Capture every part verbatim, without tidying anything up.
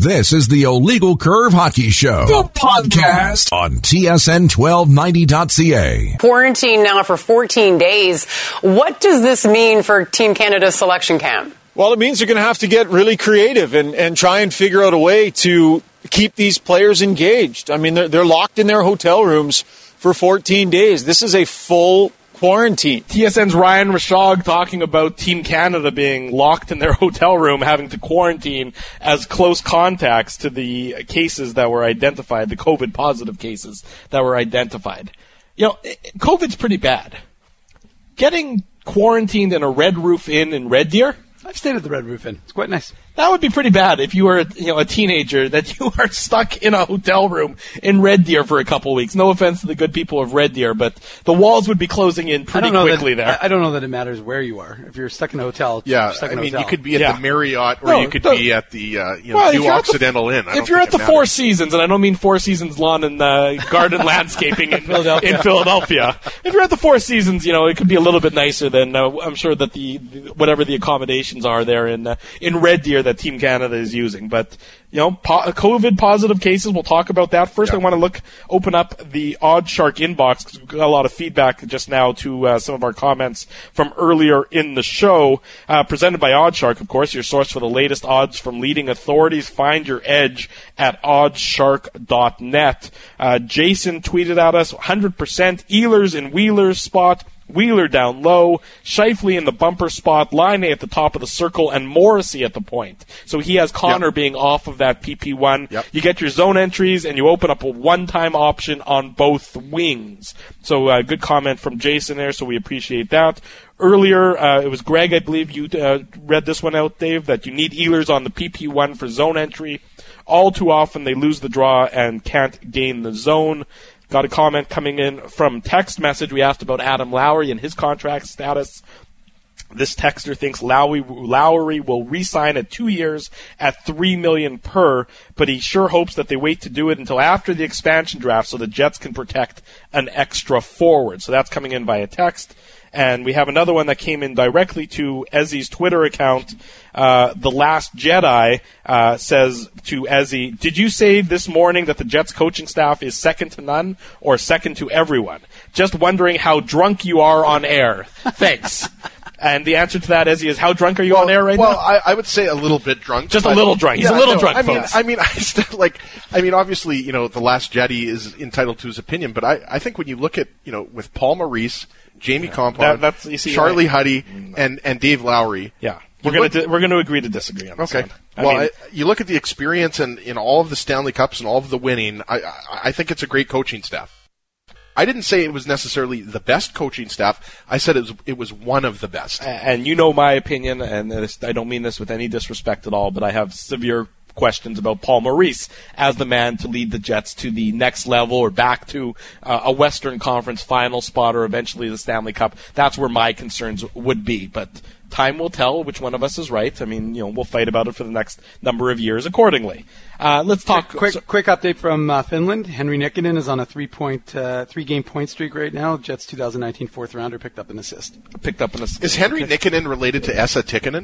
This is the Illegal Curve Hockey Show, the podcast on T S N twelve ninety dot C A. Quarantine now for fourteen days. What does this mean for Team Canada's selection camp? Well, it means they're going to have to get really creative and, and try and figure out a way to keep these players engaged. I mean, they're, they're locked in their hotel rooms for fourteen days. This is a full quarantine. T S N's Ryan Rashog talking about Team Canada being locked in their hotel room, having to quarantine as close contacts to the cases that were identified, the COVID positive cases that were identified. You know, COVID's pretty bad. Getting quarantined in a Red Roof Inn in Red Deer? I've stayed at the Red Roof Inn. It's quite nice. That would be pretty bad if you were, you know, a teenager, that you are stuck in a hotel room in Red Deer for a couple of weeks. No offense to the good people of Red Deer, but the walls would be closing in pretty quickly that, there. I don't know that it matters where you are. If you're stuck in a hotel, yeah. Stuck I in a mean, hotel. you could be at yeah. the Marriott, or no, you could the, be at the uh, you know, well, New Occidental the, Inn. I if you're at the matters. Four Seasons, and I don't mean Four Seasons Lawn and uh, Garden Landscaping in Philadelphia. in Philadelphia, if you're at the Four Seasons, you know it could be a little bit nicer than uh, I'm sure that the whatever the accommodations are there in uh, in Red Deer that Team Canada is using. But you know, po- COVID positive cases, we'll talk about that. First, yeah. I want to look, open up the OddsShark inbox, because we've got a lot of feedback just now to uh, some of our comments from earlier in the show. Uh, presented by OddsShark, of course, your source for the latest odds from leading authorities. Find your edge at oddshark dot net. Uh, Jason tweeted at us, one hundred percent Ehlers and Wheelers spot. Wheeler down low, Scheifele in the bumper spot, Line at the top of the circle, and Morrissey at the point. So he has Connor yep. being off of that P P one. Yep. You get your zone entries, and you open up a one-time option on both wings. So uh, good comment from Jason there, so we appreciate that. Earlier, uh, it was Greg, I believe you uh, read this one out, Dave, that you need Ehlers on the P P one for zone entry. All too often, they lose the draw and can't gain the zone. Got a comment coming in from text message. We asked about Adam Lowry and his contract status. This texter thinks Lowry, Lowry will re-sign at two years at three million dollars per, but he sure hopes that they wait to do it until after the expansion draft so the Jets can protect an extra forward. So that's coming in via text. And we have another one that came in directly to Ezzy's Twitter account. Uh, the Last Jedi uh, says to Ezzy, did you say this morning that the Jets coaching staff is second to none or second to everyone? Just wondering how drunk you are on air. Thanks. And the answer to that, Ezzy, is how drunk are you well, on air right well, now? Well, I, I would say a little bit drunk. Just a little drunk. He's yeah, a little no, drunk, I mean, folks. I mean, I still, like, I mean, obviously, you know, the Last Jedi is entitled to his opinion, but I, I think when you look at, you know, with Paul Maurice, Jamie yeah, Compon, that, you see, Charlie I, Huddy, and, and Dave Lowry. Yeah, we're going to di- we're going to agree to disagree on this okay. one. I well, mean, I, you look at the experience and in all of the Stanley Cups and all of the winning. I, I, I think it's a great coaching staff. I didn't say it was necessarily the best coaching staff. I said it was it was one of the best. And you know my opinion, and this, I don't mean this with any disrespect at all, but I have severe questions about Paul Maurice as the man to lead the Jets to the next level or back to uh, a Western Conference final spot or eventually the Stanley Cup. That's where my concerns would be. But time will tell which one of us is right. I mean, you know, we'll fight about it for the next number of years accordingly. Uh, let's talk. Quick, so, quick update from uh, Finland. Henry Nikkanen is on a three-point, uh, three-game point streak right now. Jets twenty nineteen fourth rounder picked up an assist. Picked up an assist. Is Henry Nikkanen related to Esa Tikkanen?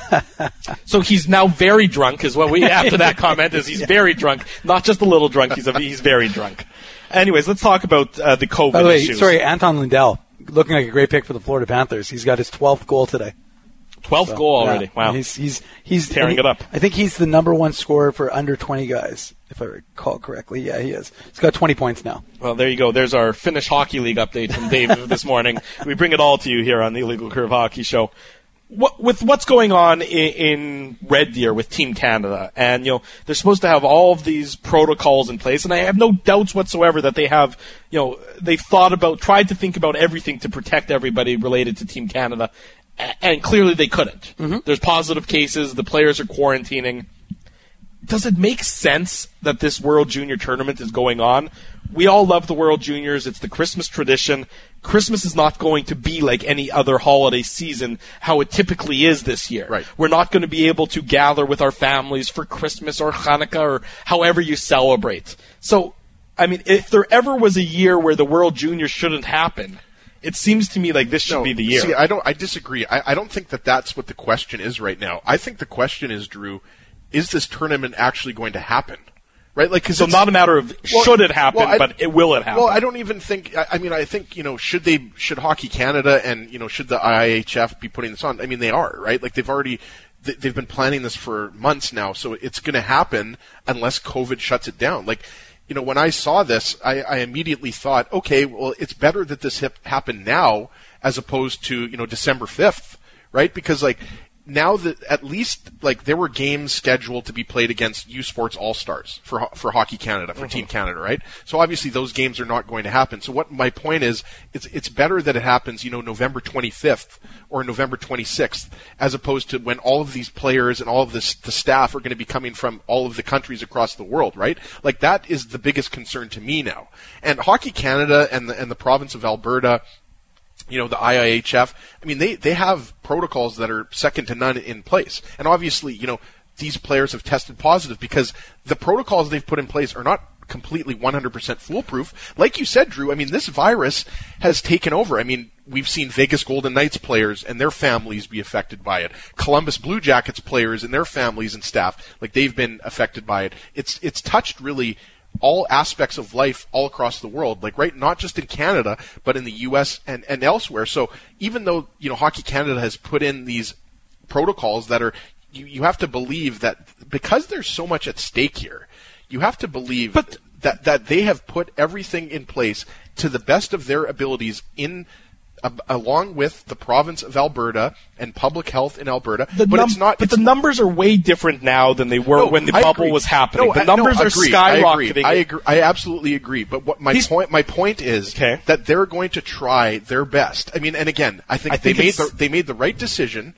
So he's now very drunk. Is what we after that comment is he's yeah. very drunk, not just a little drunk. He's a, he's very drunk. Anyways, let's talk about uh, the COVID By the way, issues. Sorry, Anton Lundell looking like a great pick for the Florida Panthers. He's got his twelfth goal today. twelfth so, goal already. Yeah. Wow. He's he's he's tearing he, it up. I think he's the number one scorer for under twenty guys, if I recall correctly. Yeah, he is. He's got twenty points now. Well, there you go. There's our Finnish Hockey League update from Dave this morning. We bring it all to you here on the Illegal Curve Hockey Show. What, with what's going on in, in Red Deer with Team Canada, and you know they're supposed to have all of these protocols in place, and I have no doubts whatsoever that they have, you know, they've thought about, tried to think about everything to protect everybody related to Team Canada, and clearly they couldn't. Mm-hmm. There's positive cases, the players are quarantining. Does it make sense that this World Junior Tournament is going on? We all love the World Juniors. It's the Christmas tradition. Christmas is not going to be like any other holiday season, how it typically is this year. Right. We're not going to be able to gather with our families for Christmas or Hanukkah or however you celebrate. So, I mean, if there ever was a year where the World Juniors shouldn't happen, it seems to me like this should no, be the year. See, I don't. I disagree. I, I don't think that that's what the question is right now. I think the question is, Drew, is this tournament actually going to happen? Right? Like, cause so it's not a matter of well, should it happen, well, I, but it will it happen. Well, I don't even think, I, I mean, I think, you know, should they, should Hockey Canada and, you know, should the I I H F be putting this on? I mean, they are, right? Like, they've already, they've been planning this for months now, so it's going to happen unless COVID shuts it down. Like, you know, when I saw this, I, I immediately thought, okay, well, it's better that this hip happened now as opposed to, you know, December fifth, right? Because, like, now that at least, like, there were games scheduled to be played against U Sports All-Stars for for Hockey Canada, for mm-hmm. Team Canada, right? So obviously those games are not going to happen. So what my point is, it's it's better that it happens, you know, November twenty-fifth or November twenty-sixth, as opposed to when all of these players and all of this, the staff are going to be coming from all of the countries across the world, right? Like, that is the biggest concern to me now. And Hockey Canada and the, and the province of Alberta, you know, the I I H F, I mean, they, they have protocols that are second to none in place. And obviously, you know, these players have tested positive because the protocols they've put in place are not completely one hundred percent foolproof. Like you said, Drew, I mean, this virus has taken over. I mean, we've seen Vegas Golden Knights players and their families be affected by it. Columbus Blue Jackets players and their families and staff, like, they've been affected by it. It's, it's touched really all aspects of life all across the world, like, right, not just in Canada, but in the U S and, and elsewhere. So even though, you know, Hockey Canada has put in these protocols that are, you, you have to believe that because there's so much at stake here, you have to believe but, that, that they have put everything in place to the best of their abilities in Uh, along with the province of Alberta and public health in Alberta, the but num- it's not. But it's the numbers are way different now than they were no, when the I bubble agree. was happening. No, the I, numbers no, are agree. skyrocketing. I agree. I agree. I absolutely agree. But what my These, point, my point is okay. that they're going to try their best. I mean, and again, I think, I they think made the they made the right decision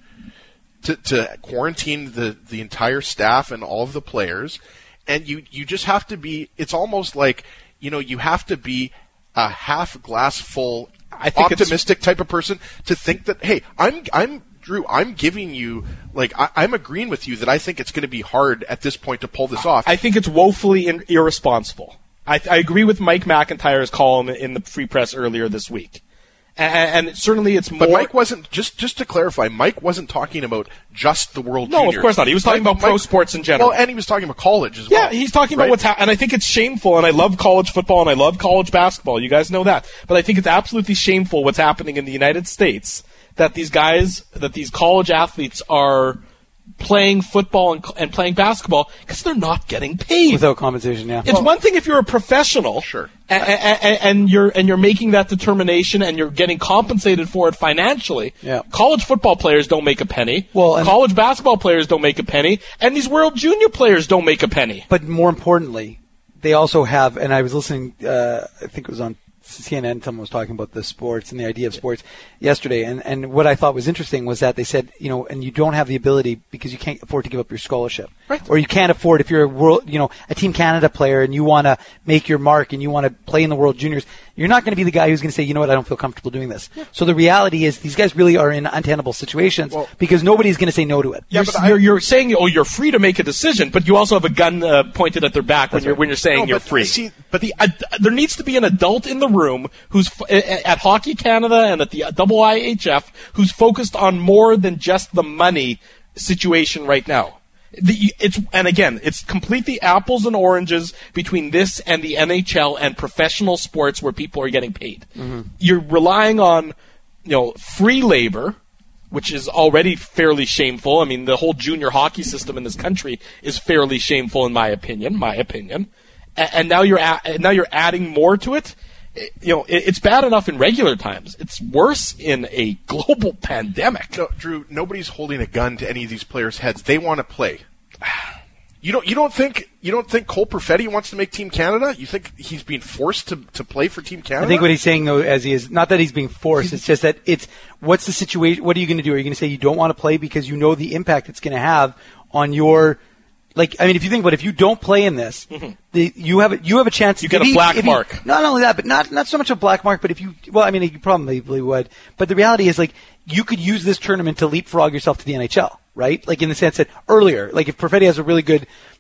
to to quarantine the the entire staff and all of the players, and you you just have to be. It's almost like, you know, you have to be a half glass full. I think optimistic type of person to think that, hey, I'm, I'm, Drew, I'm giving you, like, I, I'm agreeing with you that I think it's going to be hard at this point to pull this off. I think it's woefully in, irresponsible. I, I agree with Mike McIntyre's column in the Free Press earlier this week. And, and certainly it's more... But Mike wasn't, just just to clarify, Mike wasn't talking about just the World no, Juniors. No, of course not. He was talking Mike, about pro Mike, sports in general. Well, and he was talking about college as yeah, well. Yeah, he's talking right? about what's happening. And I think it's shameful, and I love college football, and I love college basketball. You guys know that. But I think it's absolutely shameful what's happening in the United States, that these guys, that these college athletes are playing football and, and playing basketball because they're not getting paid without compensation. Yeah, it's well, one thing if you're a professional, sure, and, and, and you're and you're making that determination and you're getting compensated for it financially. Yeah. College football players don't make a penny. Well, and college basketball players don't make a penny, and these World Junior players don't make a penny. But more importantly, they also have. And I was listening. Uh, I think it was on C N N. Someone was talking about the sports and the idea of sports yesterday, and and what I thought was interesting was that they said, you know, and you don't have the ability because you can't afford to give up your scholarship, right? Or you can't afford if you're a world, you know, a Team Canada player and you want to make your mark and you want to play in the World Juniors. You're not going to be the guy who's going to say, you know what, I don't feel comfortable doing this. Yeah. So the reality is these guys really are in untenable situations well, because nobody's going to say no to it. Yeah, you're, but I, you're, you're saying, oh, you're free to make a decision, but you also have a gun uh, pointed at their back when right. you're when you're saying no, you're but, free. See, but the, uh, there needs to be an adult in the room who's f- at Hockey Canada and at the double I H F who's focused on more than just the money situation right now. The, it's and again, it's completely apples and oranges between this and the N H L and professional sports where people are getting paid. Mm-hmm. You're relying on, you know, free labor, which is already fairly shameful. I mean, the whole junior hockey system in this country is fairly shameful, in my opinion. My opinion, and, and now you're a, now you're adding more to it. You know, it's bad enough in regular times. It's worse in a global pandemic. No, Drew, nobody's holding a gun to any of these players' heads. They want to play. You don't. You don't think. You don't think Cole Perfetti wants to make Team Canada? You think he's being forced to, to play for Team Canada? I think what he's saying though, as he is, not that he's being forced. It's just that it's what's the situation. What are you going to do? Are you going to say you don't want to play because you know the impact it's going to have on your. Like, I mean, if you think about it, if you don't play in this, mm-hmm. the, you have a, you have a chance. You get a black you, mark. You, not only that, but not not so much a black mark, but if you, well, I mean, you probably would. But the reality is, like, you could use this tournament to leapfrog yourself to the N H L, right? Like in the sense that earlier, like if Perfetti has a really good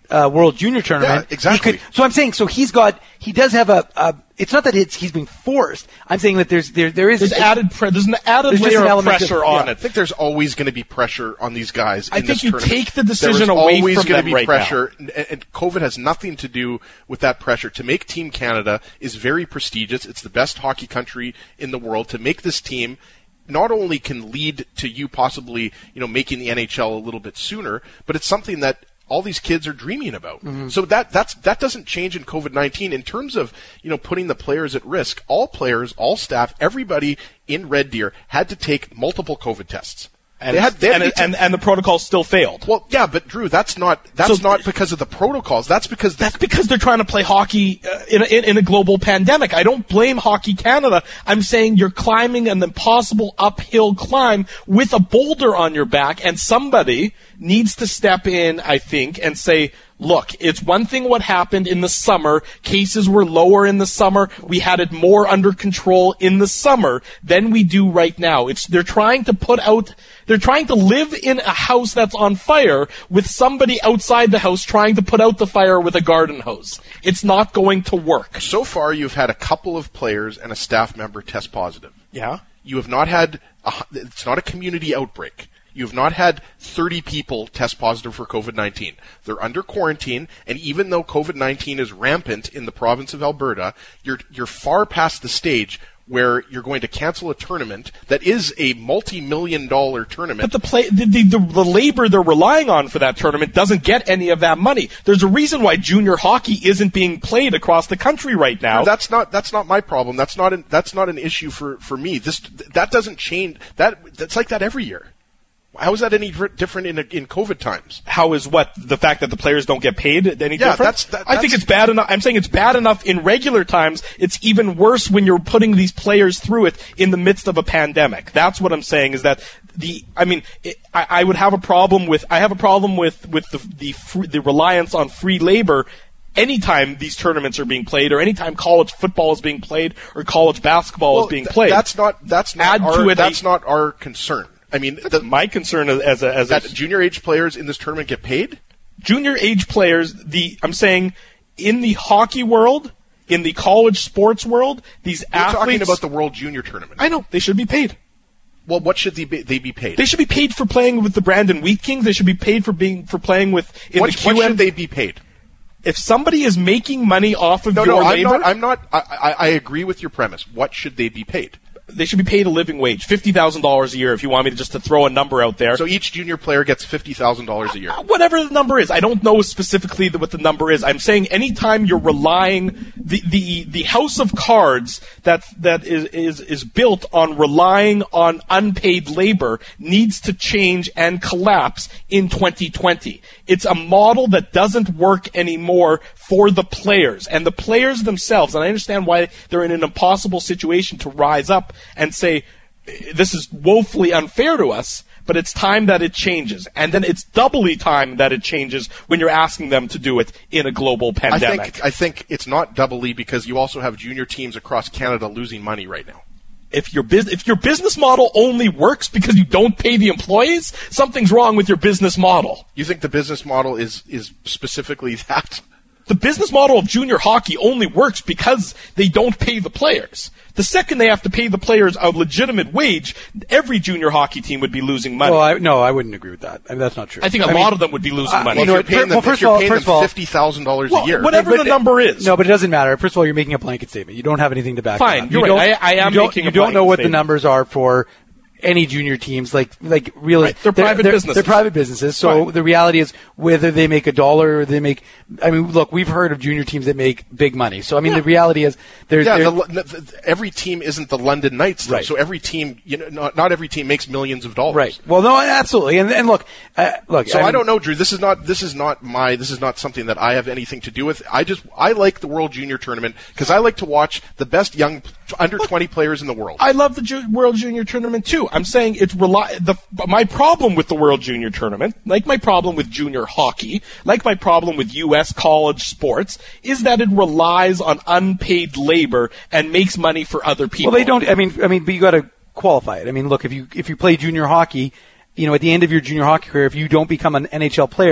uh, World Junior Tournament. Yeah, exactly. He could, so I'm saying, so he's got, he does have a, a it's not that it's he's being forced. I'm saying that there's there there is there's added pre- there's an added there's layer an of pressure of, on yeah, it. I think there's always going to be pressure on these guys. I in think this you tournament. take the decision There's away always from going them to be right pressure, now. And, and COVID has nothing to do with that pressure. To make Team Canada is very prestigious. It's the best hockey country in the world. To make this team not only can lead to you possibly, you know, making the N H L a little bit sooner, but it's something that all these kids are dreaming about. Mm-hmm. So that that's that doesn't change in COVID nineteen in terms of, you know, putting the players at risk. All players, all staff, everybody in Red Deer had to take multiple COVID tests. And, they had, they had and, to, and, and the protocol still failed. Well, yeah, but Drew, that's not that's So- not because of the protocols. That's because the, That's because they're trying to play hockey uh, in, a, in, in a global pandemic. I don't blame Hockey Canada. I'm saying you're climbing an impossible uphill climb with a boulder on your back, and somebody needs to step in, I think, and say, look, it's one thing what happened in the summer. Cases were lower in the summer. We had it more under control in the summer than we do right now. It's they're trying to put out they're trying to live in a house that's on fire with somebody outside the house trying to put out the fire with a garden hose. It's not going to work. so far you've had a couple of players and a staff member test positive. Yeah. You have not had a, it's not a community outbreak. You have not had thirty people test positive for COVID nineteen. They're under quarantine, and even though COVID nineteen is rampant in the province of Alberta, you're you're far past the stage where you're going to cancel a tournament that is a multi-million dollar tournament. But the play, the, the, the, the labor they're relying on for that tournament doesn't get any of that money. There's a reason why junior hockey isn't being played across the country right now. No, that's not that's not my problem. That's not an, that's not an issue for, for me. This that doesn't change. That that's like that every year. How is that any different in in COVID times? How is what the fact that the players don't get paid any Yeah, different? that's- that- I think that's- it's bad enough. I'm saying it's bad enough in regular times. It's even worse when you're putting these players through it in the midst of a pandemic. That's what I'm saying. Is that the? I mean, it, I, I would have a problem with. I have a problem with with the the free, the reliance on free labor. Anytime these tournaments are being played, or anytime college football is being played, or college basketball Well, is being th- played, That's not that's not Add our, to it that's a- not our concern. I mean, the, my concern as as a, as a that junior age players in this tournament get paid. junior age players, the I'm saying in the hockey world, in the college sports world, these We're athletes. talking about the World Junior Tournament. I know they should be paid. Well, what should they be, they be paid? They should be paid for playing with the Brandon Wheat Kings. They should be paid for being for playing with in what, the Q M. what should they be paid? If somebody is making money off of No, your no, I'm labor, not. I'm not. I, I, I agree with your premise. What should they be paid? they should be paid a living wage, fifty thousand dollars a year. If you want me to just to throw a number out there. So each junior player gets fifty thousand dollars a year. Whatever the number is, I don't know specifically the, what the number is. I'm saying anytime you're relying the the, the house of cards that that is, is is built on relying on unpaid labor needs to change and collapse in twenty twenty. It's a model that doesn't work anymore for the players and the players themselves. And I understand why they're in an impossible situation to rise up and say this is woefully unfair to us. But it's time that it changes. And then it's doubly time that it changes when you're asking them to do it in a global pandemic. I think, I think it's not doubly because you also have junior teams across Canada losing money right now. If your, bus- if your business model only works because you don't pay the employees, something's wrong with your business model. You think the business model is, is specifically that? The business model of junior hockey only works because they don't pay the players. The second they have to pay the players a legitimate wage, every junior hockey team would be losing money. Well, I, no, I wouldn't agree with that. I mean, that's not true. I think a I lot mean, of them would be losing uh, money. you know Well, what, if you're paying well, them, first if you're of all- paying first of them all- fifty thousand dollars Well, a year. whatever But- the number is. No, but it doesn't matter. First of all, you're making a blanket statement. You don't have anything to back Fine, it up. you're you right. don't- I- I am you don't, making a You don't know blanket what the statement. numbers are for any junior teams, like like really, Right, they're private they're, businesses. They're private businesses. So Right. the reality is, whether they make a dollar or they make, I mean, look, we've heard of junior teams that make big money. So I mean, Yeah. the reality is, there's Yeah, there- the, the, every team isn't the London Knights, though. Right. So every team, you know, not, not every team makes millions of dollars. right. Well, no, absolutely. And and look, uh, look. So I, I mean, don't know, Drew. This is not this is not my this is not something that I have anything to do with. I just I like the World Junior Tournament because I like to watch the best young under twenty players in the world. I love the Ju- World Junior Tournament too. I'm saying it's rely the my problem with the World Junior Tournament, like my problem with junior hockey, like my problem with U S college sports, is that it relies on unpaid labor and makes money for other people. Well, they don't. I mean, I mean, but you got to qualify it. I mean, look, if you if you play junior hockey, you know, at the end of your junior hockey career, if you don't become an N H L player,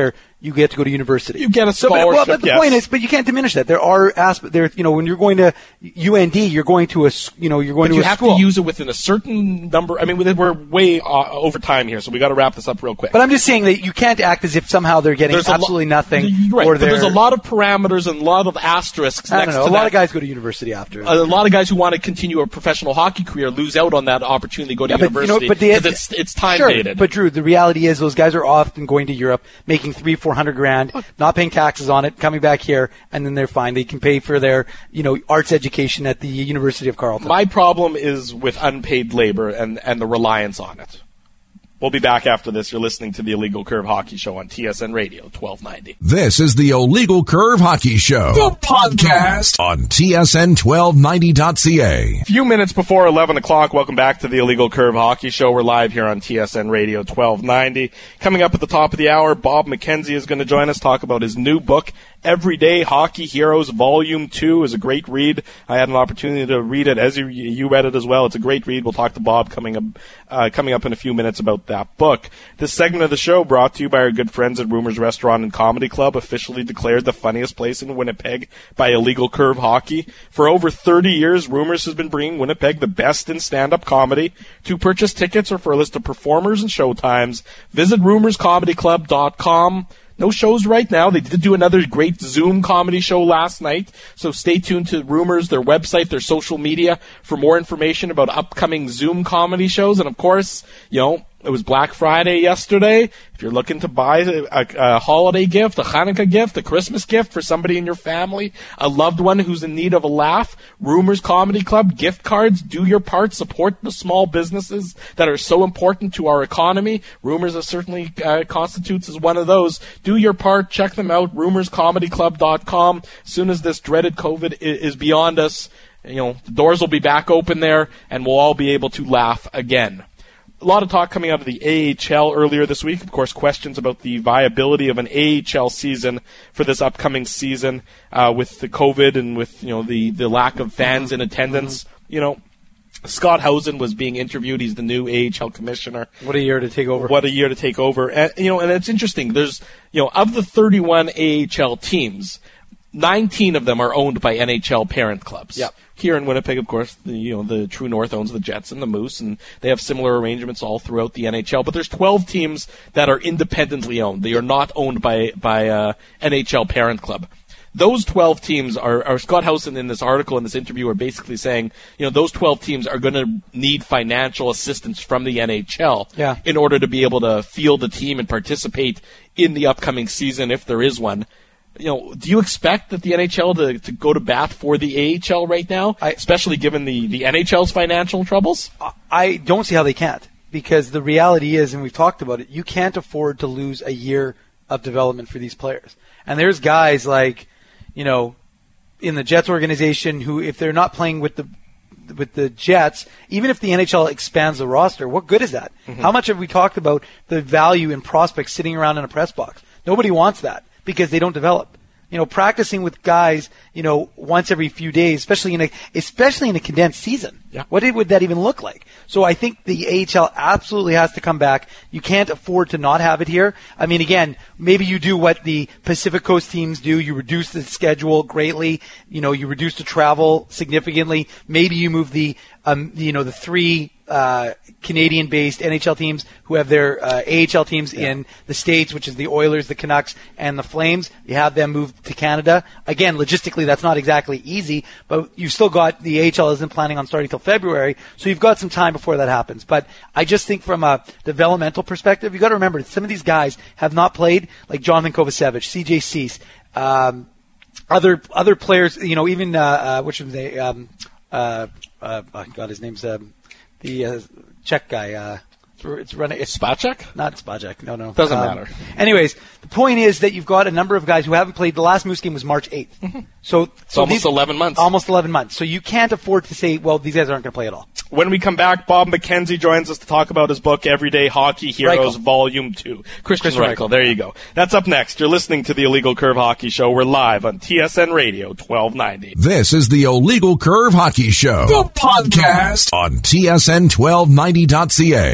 you get to go to university. You get a So, scholarship, but, well, but the yes. point is, but you can't diminish that. There are aspects. There, you know, when you're going to U N D, you're going to a, s- you know, you're going But to you a have school. to use it within a certain number. I mean, we're way uh, over time here, so we got to wrap this up real quick. But I'm just saying that you can't act as if somehow they're getting There's a lo- absolutely nothing. You're right, or but there's a they're- lot of parameters and a lot of asterisks I next don't know. A to lot that. of guys go to university after. A lot of guys who want to continue a professional hockey career lose out on that opportunity to go to Yeah, but, you know, university but the- because it's it's time Sure, dated. but Drew, the reality is those guys are often going to Europe, making three, four hundred grand, not paying taxes on it, coming back here, and then they're fine. They can pay for their, you know, arts education at the University of Carleton. My problem is with unpaid labor and, and the reliance on it. We'll be back after this. You're listening to the Illegal Curve Hockey Show on T S N Radio twelve ninety. This is the Illegal Curve Hockey Show, the podcast on T S N twelve ninety dot C A. A few minutes before eleven o'clock, welcome back to the Illegal Curve Hockey Show. We're live here on T S N Radio twelve ninety. Coming up at the top of the hour, Bob McKenzie is going to join us, talk about his new book, Everyday Hockey Heroes Volume two. Is a great read. I had an opportunity to read it as you, you read it as well. It's a great read. We'll talk to Bob coming up, uh, coming up in a few minutes about that book. This segment of the show brought to you by our good friends at Rumors Restaurant and Comedy Club, officially declared the funniest place in Winnipeg by Illegal Curve Hockey. For over thirty years, Rumors has been bringing Winnipeg the best in stand-up comedy. To purchase tickets or for a list of performers and showtimes, visit rumors comedy club dot com. No shows right now. They did do another great Zoom comedy show last night, so stay tuned to Rumors, their website, their social media for more information about upcoming Zoom comedy shows. And, of course, you know, it was Black Friday yesterday. If you're looking to buy a, a, a holiday gift, a Hanukkah gift, a Christmas gift for somebody in your family, a loved one who's in need of a laugh, Rumors Comedy Club, gift cards, do your part, support the small businesses that are so important to our economy. Rumors is certainly uh, constitutes as one of those. Do your part, check them out, rumors comedy club dot com. As soon as this dreaded COVID i- is beyond us, you know, the doors will be back open there, and we'll all be able to laugh again. A lot of talk coming out of the A H L earlier this week. Of course, questions about the viability of an A H L season for this upcoming season uh, with the COVID and with, you know, the, the lack of fans in attendance. You know, Scott Housen was being interviewed. He's the new A H L commissioner. What a year to take over. What a year to take over. And, you know, and it's interesting. There's, you know, of the thirty-one A H L teams, nineteen of them are owned by N H L parent clubs. Yep. Here in Winnipeg, of course, the, you know, the True North owns the Jets and the Moose, and they have similar arrangements all throughout the N H L. But there's twelve teams that are independently owned. They are not owned by by uh, N H L parent club. Those twelve teams are, are Scott Housen in this article, in this interview, are basically saying, you know, those twelve teams are going to need financial assistance from the N H L Yeah. in order to be able to field a team and participate in the upcoming season if there is one. You know, do you expect that the N H L to, to go to bat for the A H L right now, I- especially given the, the N H L's financial troubles? I don't see how they can't, because the reality is, and we've talked about it, you can't afford to lose a year of development for these players. And there's guys like, you know, in the Jets organization who, if they're not playing with the with the Jets, even if the N H L expands the roster, what good is that? Mm-hmm. How much have we talked about the value in prospects sitting around in a press box? Nobody wants that because they don't develop. You know, practicing with guys, you know, once every few days, especially in a especially in a condensed season. Yeah. What would that even look like? So I think the A H L absolutely has to come back. You can't afford to not have it here. I mean, again, maybe you do what the Pacific Coast teams do. You reduce the schedule greatly. You know, you reduce the travel significantly. Maybe you move the, um, you know, the three uh, Canadian-based N H L teams who have their uh, A H L teams yeah. in the States, which is the Oilers, the Canucks, and the Flames. You have them move to Canada. Again, logistically, that's not exactly easy, but you've still got the A H L isn't planning on starting till February, so you've got some time before that happens. But I just think from a developmental perspective, you've got to remember some of these guys have not played, like Jonathan Kovacevic, C J Cease, um, other other players, you know, even, uh, uh, which was they, um, uh, uh, oh God, his name's um, the uh, Czech guy. Uh, it's running. It's Spacek? Not Spacek. No, no. Doesn't um, matter. Anyways, the point is that you've got a number of guys who haven't played. The last Moose game was March eighth. Mm-hmm. So it's so almost these, eleven months. Almost eleven months. So you can't afford to say, well, these guys aren't going to play at all. When we come back, Bob McKenzie joins us to talk about his book, Everyday Hockey Heroes, Reichel. Volume two. Christian, Christian Reichel. Reichel. There you go. That's up next. You're listening to the Illegal Curve Hockey Show. We're live on T S N Radio twelve ninety. This is the Illegal Curve Hockey Show, the podcast on T S N twelve ninety dot C A.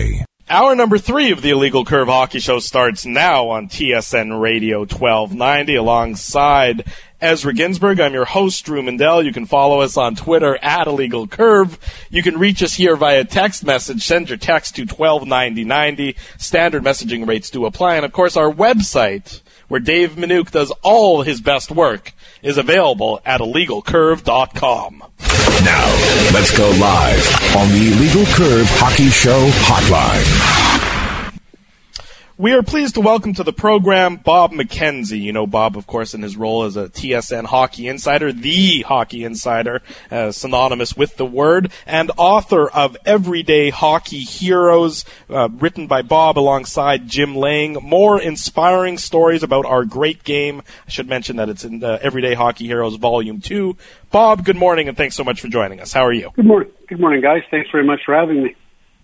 Hour number three of the Illegal Curve Hockey Show starts now on T S N Radio twelve ninety alongside Ezra Ginsburg. I'm your host, Drew Mandel. You can follow us on Twitter at Illegal Curve. You can reach us here via text message. Send your text to twelve ninety ninety. Standard messaging rates do apply. And, of course, our website, where Dave Minuk does all his best work, is available at illegal curve dot com. Now, let's go live on the Illegal Curve Hockey Show Hotline. We are pleased to welcome to the program Bob McKenzie. You know Bob, of course, in his role as a T S N Hockey Insider, the Hockey Insider, uh, synonymous with the word, and author of Everyday Hockey Heroes, uh, written by Bob alongside Jim Lang. More inspiring stories about our great game. I should mention that it's in uh, Everyday Hockey Heroes Volume two. Bob, good morning, and thanks so much for joining us. How are you? Good morning. Good morning, guys. Thanks very much for having me.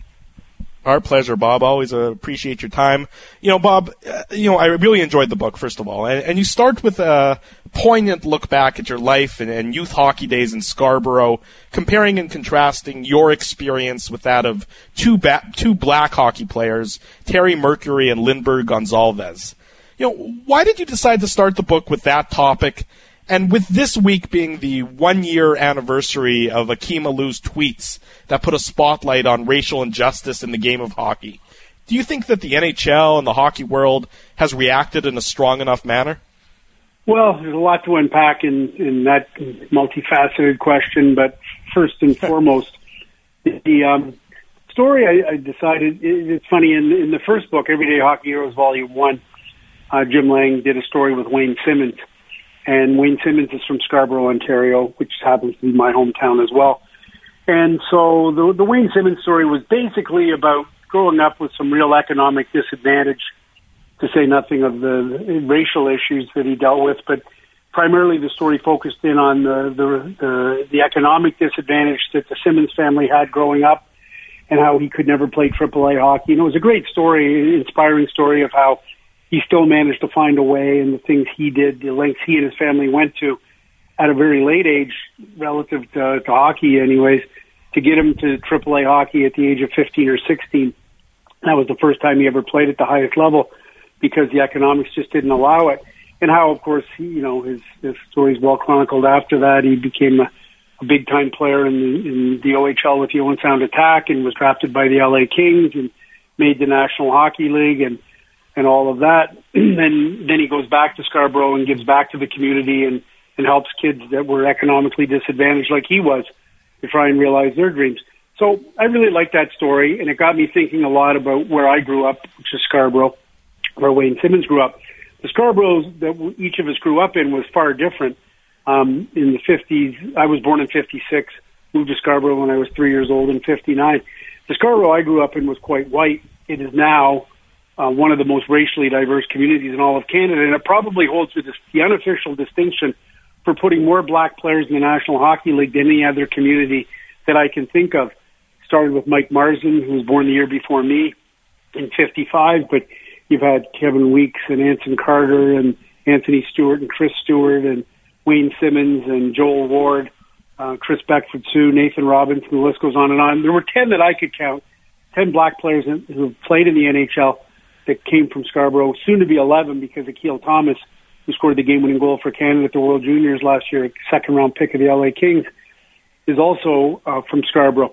Our pleasure, Bob. Always uh, appreciate your time. You know, Bob, uh, you know, I really enjoyed the book, first of all. And, and you start with a poignant look back at your life and, and youth hockey days in Scarborough, comparing and contrasting your experience with that of two ba- two black hockey players, Terry Mercury and Lindbergh Gonzalez. You know, why did you decide to start the book with that topic? And with this week being the one-year anniversary of Akeem Alou's tweets that put a spotlight on racial injustice in the game of hockey, do you think that the N H L and the hockey world has reacted in a strong enough manner? Well, there's a lot to unpack in, in that multifaceted question, but first and foremost, the um, story I, I decided, it's funny, in, in the first book, Everyday Hockey Heroes Volume one, uh, Jim Lang did a story with Wayne Simmons. And Wayne Simmons is from Scarborough, Ontario, which happens to be my hometown as well. And so the, the Wayne Simmons story was basically about growing up with some real economic disadvantage, to say nothing of the racial issues that he dealt with. But primarily the story focused in on the, the, the, the economic disadvantage that the Simmons family had growing up and how he could never play triple A hockey. And it was a great story, inspiring story of how he still managed to find a way, and the things he did, the lengths he and his family went to at a very late age, relative to, to hockey anyways, to get him to triple A hockey at the age of fifteen or sixteen. That was the first time he ever played at the highest level because the economics just didn't allow it. And how, of course, he, you know, his, his story is well chronicled after that. He became a, a big-time player in the, in the O H L with the Owen Sound Attack and was drafted by the L A Kings and made the National Hockey League and and all of that. And then he goes back to Scarborough and gives back to the community and, and helps kids that were economically disadvantaged like he was to try and realize their dreams. So I really like that story, and it got me thinking a lot about where I grew up, which is Scarborough, where Wayne Simmons grew up. The Scarboroughs that each of us grew up in was far different. Um, in the fifties, I was born in fifty-six, moved to Scarborough when I was three years old in fifty-nine. The Scarborough I grew up in was quite white. It is now Uh, one of the most racially diverse communities in all of Canada, and it probably holds the, the unofficial distinction for putting more black players in the National Hockey League than any other community that I can think of. Started with Mike Marsden, who was born the year before me in fifty-five, but you've had Kevin Weeks and Anson Carter and Anthony Stewart and Chris Stewart and Wayne Simmons and Joel Ward, uh, Chris Beckford Sue, Nathan Robinson, the list goes on and on. There were ten that I could count, ten black players who played in the N H L that came from Scarborough, soon to be eleven because Akil Thomas, who scored the game-winning goal for Canada at the World Juniors last year, second-round pick of the L A Kings, is also uh, from Scarborough.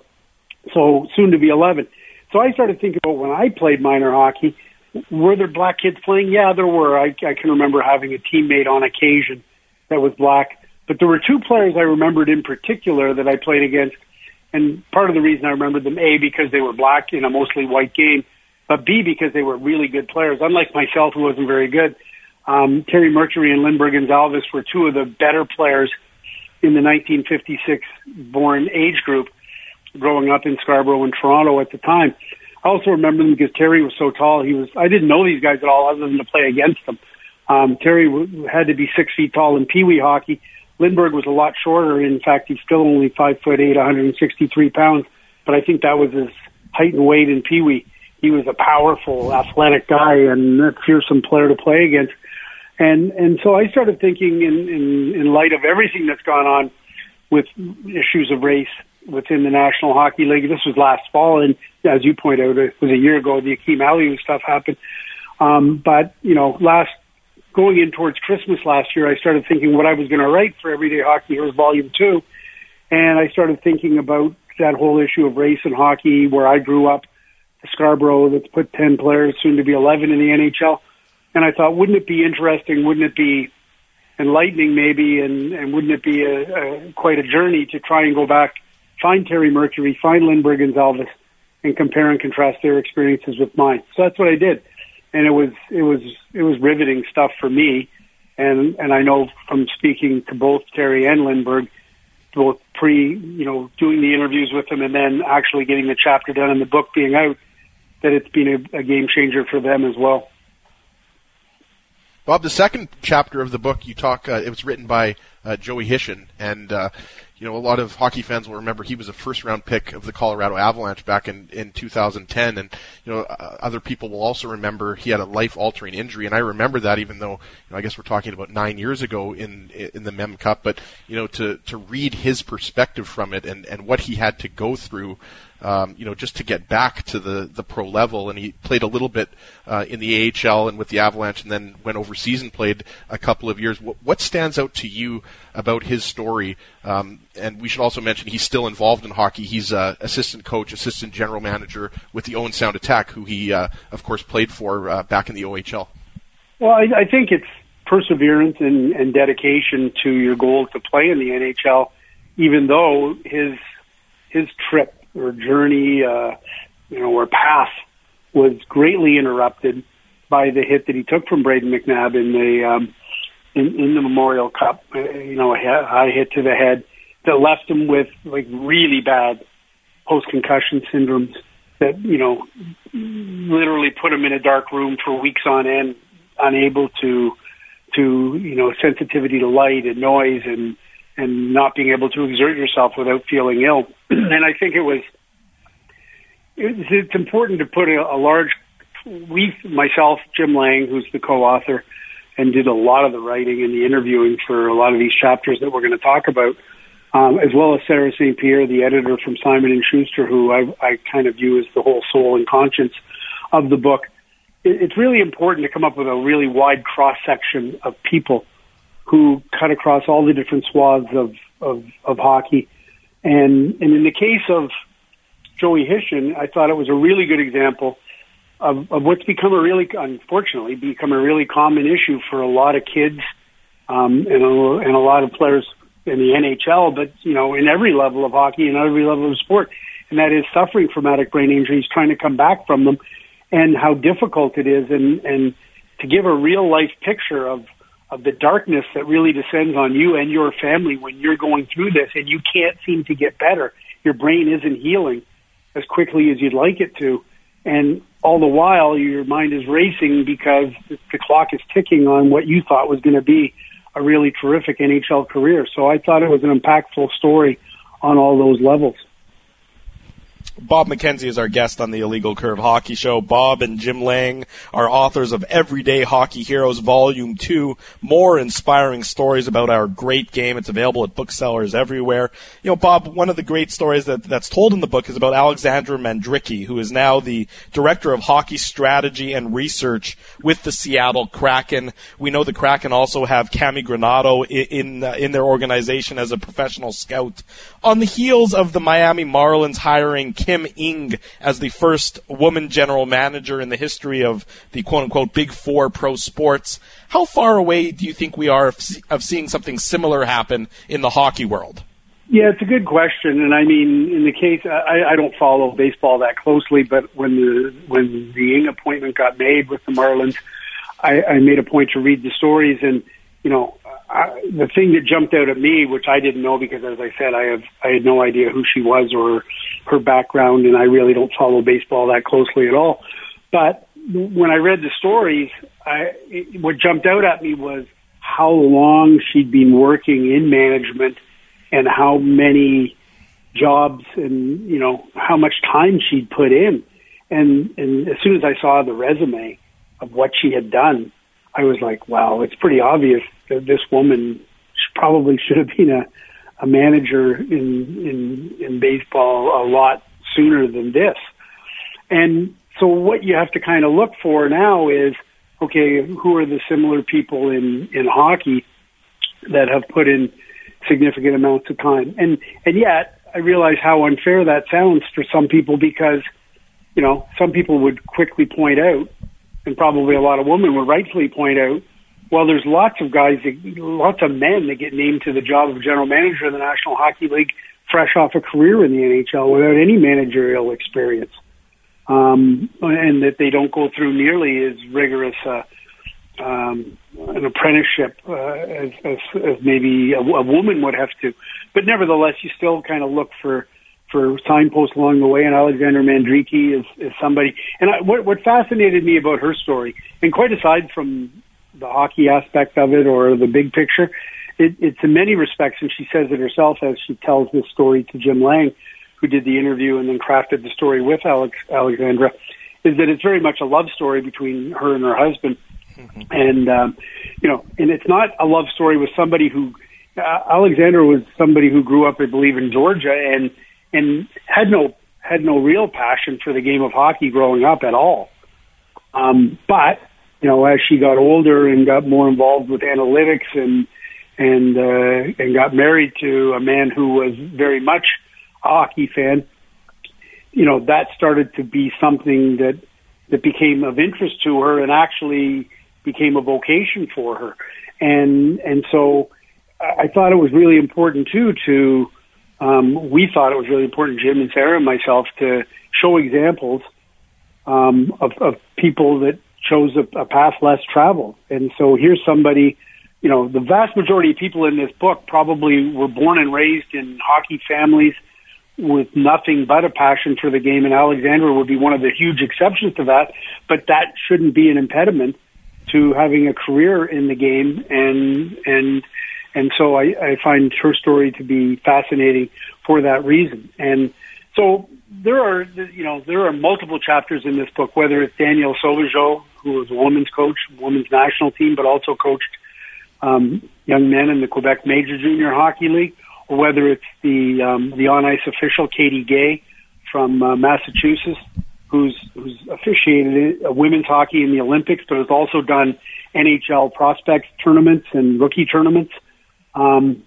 So soon to be eleven. So I started thinking about when I played minor hockey, were there black kids playing? Yeah, there were. I, I can remember having a teammate on occasion that was black. But there were two players I remembered in particular that I played against. And part of the reason I remembered them, A, because they were black in a mostly white game, but B, because they were really good players. Unlike myself, who wasn't very good, um, Terry Mercury and Lindbergh Gonzalez were two of the better players in the nineteen fifty-six born age group growing up in Scarborough and Toronto at the time. I also remember them because Terry was so tall. He was, I didn't know these guys at all other than to play against them. Um, Terry w- had to be six feet tall in Pee Wee hockey. Lindbergh was a lot shorter. In fact, he's still only five foot eight, one hundred sixty-three pounds. But I think that was his height and weight in Pee Wee. He was a powerful, athletic guy and a fearsome player to play against. And and so I started thinking in, in, in light of everything that's gone on with issues of race within the National Hockey League. This was last fall, and as you point out, it was a year ago the Akeem Aliu stuff happened. Um, but, you know, last going in towards Christmas last year, I started thinking what I was going to write for Everyday Hockey Heroes Volume two, and I started thinking about that whole issue of race in hockey, where I grew up, Scarborough, that's put ten players, soon to be eleven in the N H L. And I thought, wouldn't it be interesting, wouldn't it be enlightening maybe, and, and wouldn't it be a, a, quite a journey to try and go back, find Terry Mercury, find Lindbergh and Elvis, and compare and contrast their experiences with mine. So that's what I did. And it was, it was, it was riveting stuff for me. And, and I know from speaking to both Terry and Lindbergh, both pre, you know, doing the interviews with them and then actually getting the chapter done and the book being out, that it's been a, a game changer for them as well. Bob, the second chapter of the book, you talk, uh, it was written by uh, Joey Hishin, and uh, you know, a lot of hockey fans will remember he was a first-round pick of the Colorado Avalanche back in, in two thousand ten, and you know, uh, other people will also remember he had a life-altering injury, and I remember that, even though, you know, I guess we're talking about nine years ago in in the Mem Cup, but you know, to to read his perspective from it and and what he had to go through. Um, you know, just to get back to the, the pro level, and he played a little bit uh, in the A H L and with the Avalanche, and then went overseas and played a couple of years. What, what stands out to you about his story? Um, and we should also mention he's still involved in hockey. He's uh, assistant coach, assistant general manager with the Owen Sound Attack, who he, uh, of course, played for uh, back in the O H L. Well, I, I think it's perseverance and, and dedication to your goal to play in the N H L, even though his his trip or journey, uh, you know, or path was greatly interrupted by the hit that he took from Braden McNabb in the um, in, in the Memorial Cup. Uh, you know, a high hit to the head that left him with like really bad post-concussion syndromes that, you know, literally put him in a dark room for weeks on end, unable to to you know, sensitivity to light and noise and. and not being able to exert yourself without feeling ill. And I think it was, it's, it's important to put a, a large, we, myself, Jim Lang, who's the co-author and did a lot of the writing and the interviewing for a lot of these chapters that we're going to talk about, um, as well as Sarah Saint Pierre, the editor from Simon and Schuster, who I, I kind of view as the whole soul and conscience of the book. It, it's really important to come up with a really wide cross-section of people who cut across all the different swaths of, of, of hockey. And, and in the case of Joey Hishin, I thought it was a really good example of, of what's become a really, unfortunately, become a really common issue for a lot of kids um, and, a, and a lot of players in the N H L, but, you know, in every level of hockey and every level of sport. And that is suffering traumatic brain injuries, trying to come back from them, and how difficult it is. And, and to give a real-life picture of of the darkness that really descends on you and your family when you're going through this and you can't seem to get better. Your brain isn't healing as quickly as you'd like it to. And all the while, your mind is racing because the clock is ticking on what you thought was going to be a really terrific N H L career. So I thought it was an impactful story on all those levels. Bob McKenzie is our guest on the Illegal Curve Hockey Show. Bob and Jim Lang are authors of Everyday Hockey Heroes Volume two, more inspiring stories about our great game. It's available at booksellers everywhere. You know, Bob, one of the great stories that, that's told in the book is about Alexandra Mandrycky, who is now the Director of Hockey Strategy and Research with the Seattle Kraken. We know the Kraken also have Cami Granato in, in, uh, in their organization as a professional scout. On the heels of the Miami Marlins hiring Kim Ng as the first woman general manager in the history of the quote-unquote Big Four pro sports, how far away do you think we are of, of seeing something similar happen in the hockey world? Yeah, it's a good question. And I mean, in the case, I, I don't follow baseball that closely, but when the when the Ng appointment got made with the Marlins, I, I made a point to read the stories. And, you know, I, the thing that jumped out at me, which I didn't know because, as I said, I have I had no idea who she was or her background, and I really don't follow baseball that closely at all. But when I read the stories, I, it, what jumped out at me was how long she'd been working in management and how many jobs and, you know, how much time she'd put in. And, and as soon as I saw the resume of what she had done, I was like, wow, it's pretty obvious that this woman probably should have been a, a manager in, in, in baseball a lot sooner than this. And so what you have to kind of look for now is, okay, who are the similar people in, in hockey that have put in significant amounts of time? And, and yet, I realize how unfair that sounds for some people because, you know, some people would quickly point out, and probably a lot of women would rightfully point out, well, there's lots of guys, that, lots of men that get named to the job of general manager in the National Hockey League fresh off a career in the N H L without any managerial experience. Um, and that they don't go through nearly as rigorous uh, um, an apprenticeship uh, as, as, as maybe a, a woman would have to. But nevertheless, you still kind of look for for signposts along the way, and Alexandra Mandryki is, is somebody. And I, what, what fascinated me about her story, and quite aside from the hockey aspect of it or the big picture, it, it's in many respects, and she says it herself as she tells this story to Jim Lang, who did the interview and then crafted the story with Alex, Alexandra, is that it's very much a love story between her and her husband. Mm-hmm. And, um, you know, and it's not a love story with somebody who, uh, Alexandra was somebody who grew up, I believe, in Georgia and, and had no, had no real passion for the game of hockey growing up at all. Um, but, you know, as she got older and got more involved with analytics and, and, uh, and got married to a man who was very much a hockey fan, you know, that started to be something that, that became of interest to her and actually became a vocation for her. And, and so I thought it was really important too to, um, we thought it was really important, Jim and Sarah and myself, to show examples, um, of, of people that chose a, a path less traveled. And so here's somebody, you know, the vast majority of people in this book probably were born and raised in hockey families with nothing but a passion for the game, and Alexandra would be one of the huge exceptions to that, but that shouldn't be an impediment to having a career in the game, and and and so I, I find her story to be fascinating for that reason. And so there are, you know, there are multiple chapters in this book, whether it's Danielle Sauvageau, who was a women's coach, women's national team, but also coached um, young men in the Quebec Major Junior Hockey League, or whether it's the um, the on-ice official, Katie Gay from uh, Massachusetts, who's who's officiated uh, women's hockey in the Olympics, but has also done N H L prospect tournaments and rookie tournaments. Um,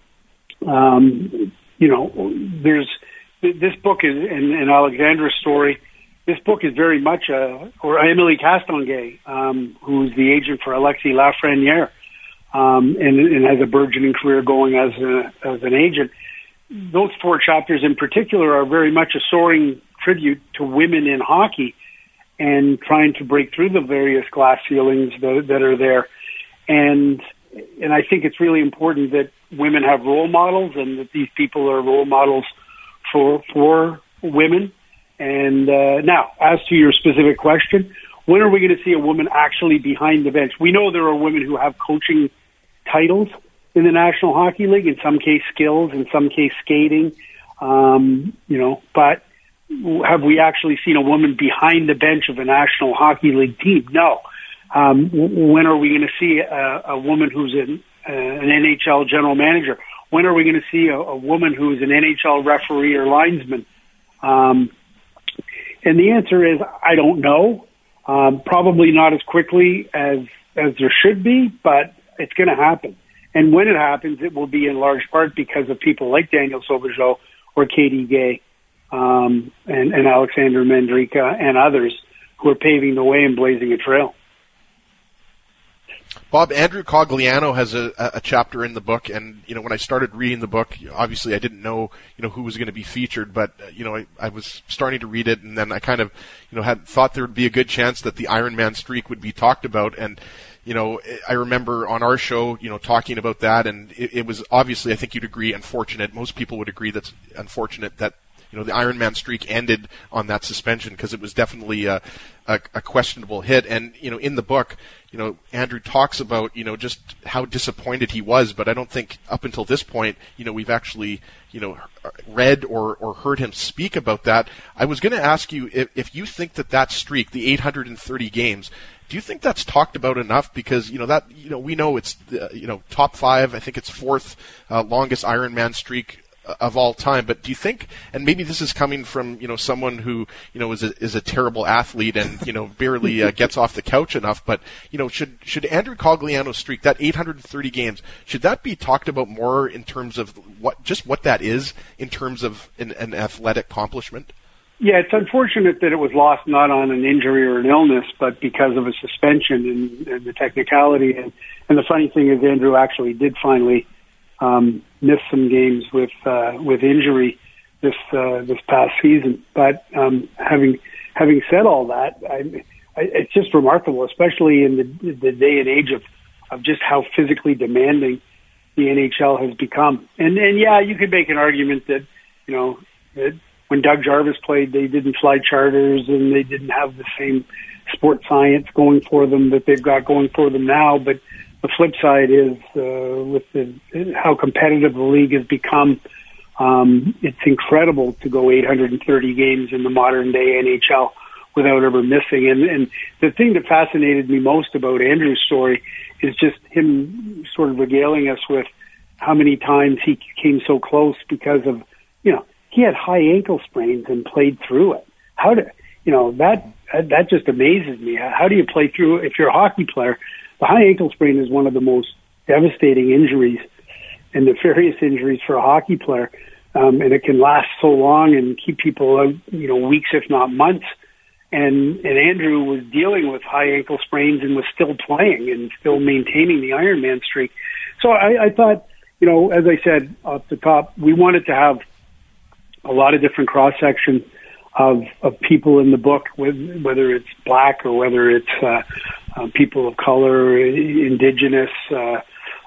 um, you know, there's this book is, and, and Alexandra's story, this book is very much a, or Emily Castonguay, um, who's the agent for Alexis Lafreniere, um, and, and has a burgeoning career going as a, as an agent. Those four chapters in particular are very much a soaring tribute to women in hockey and trying to break through the various glass ceilings that, that are there. And, and I think it's really important that women have role models and that these people are role models for, for women. And, uh, now, as to your specific question, when are we going to see a woman actually behind the bench? We know there are women who have coaching titles in the National Hockey League, in some case skills, in some case skating, um, you know, but have we actually seen a woman behind the bench of a National Hockey League team? No. Um, when are we going to see a, a woman who's an, uh, an N H L general manager? When are we going to see a, a woman who is an N H L referee or linesman? Um, and the answer is, I don't know. Um, probably not as quickly as, as there should be, but it's going to happen. And when it happens, it will be in large part because of people like Danielle Sauvageau or Katie Gay, um, and, and Alexandra Mandryki and others who are paving the way and blazing a trail. Bob, Andrew Cogliano has a, a chapter in the book, and you know when I started reading the book, obviously I didn't know you know who was going to be featured, but you know I, I was starting to read it, and then I kind of you know had thought there would be a good chance that the Iron Man streak would be talked about, and you know I remember on our show you know talking about that, and it, it was obviously, I think you'd agree, unfortunate. Most people would agree that's unfortunate that you know the Iron Man streak ended on that suspension, because it was definitely a, a, a questionable hit. And you know in the book, you know Andrew talks about you know just how disappointed he was, but I don't think up until this point you know we've actually you know read or or heard him speak about that. I was going to ask you if, if you think that that streak, the eight hundred thirty games, do you think that's talked about enough? Because you know that you know we know it's the, you know top five. I think it's fourth uh, longest Ironman streak of all time. But do you think, and maybe this is coming from, you know, someone who, you know, is a, is a terrible athlete and, you know, barely uh, gets off the couch enough, but, you know, should should Andrew Cogliano's streak, that eight hundred thirty games, should that be talked about more in terms of what just what that is in terms of an, an athletic accomplishment? Yeah, it's unfortunate that it was lost not on an injury or an illness, but because of a suspension and, and the technicality. And, and the funny thing is, Andrew actually did finally um, miss some games with uh, with injury this uh, this past season. But um, having having said all that, I, I, it's just remarkable, especially in the, the day and age of, of just how physically demanding the N H L has become. And and yeah, you could make an argument that, you know, that when Doug Jarvis played, they didn't fly charters and they didn't have the same sports science going for them that they've got going for them now. But the flip side is uh, with the, how competitive the league has become. Um, it's incredible to go eight hundred thirty games in the modern day N H L without ever missing. And, and the thing that fascinated me most about Andrew's story is just him sort of regaling us with how many times he came so close because of, you know, he had high ankle sprains and played through it. How did, you know, that, that just amazes me. How do you play through, if you're a hockey player, the high ankle sprain is one of the most devastating injuries and nefarious injuries for a hockey player. Um, and it can last so long and keep people out, you know, weeks, if not months. And, and Andrew was dealing with high ankle sprains and was still playing and still maintaining the Ironman streak. So I, I thought, you know, as I said off the top, we wanted to have a lot of different cross-section of, of people in the book, with, whether it's black or whether it's uh, uh, people of color, indigenous, uh,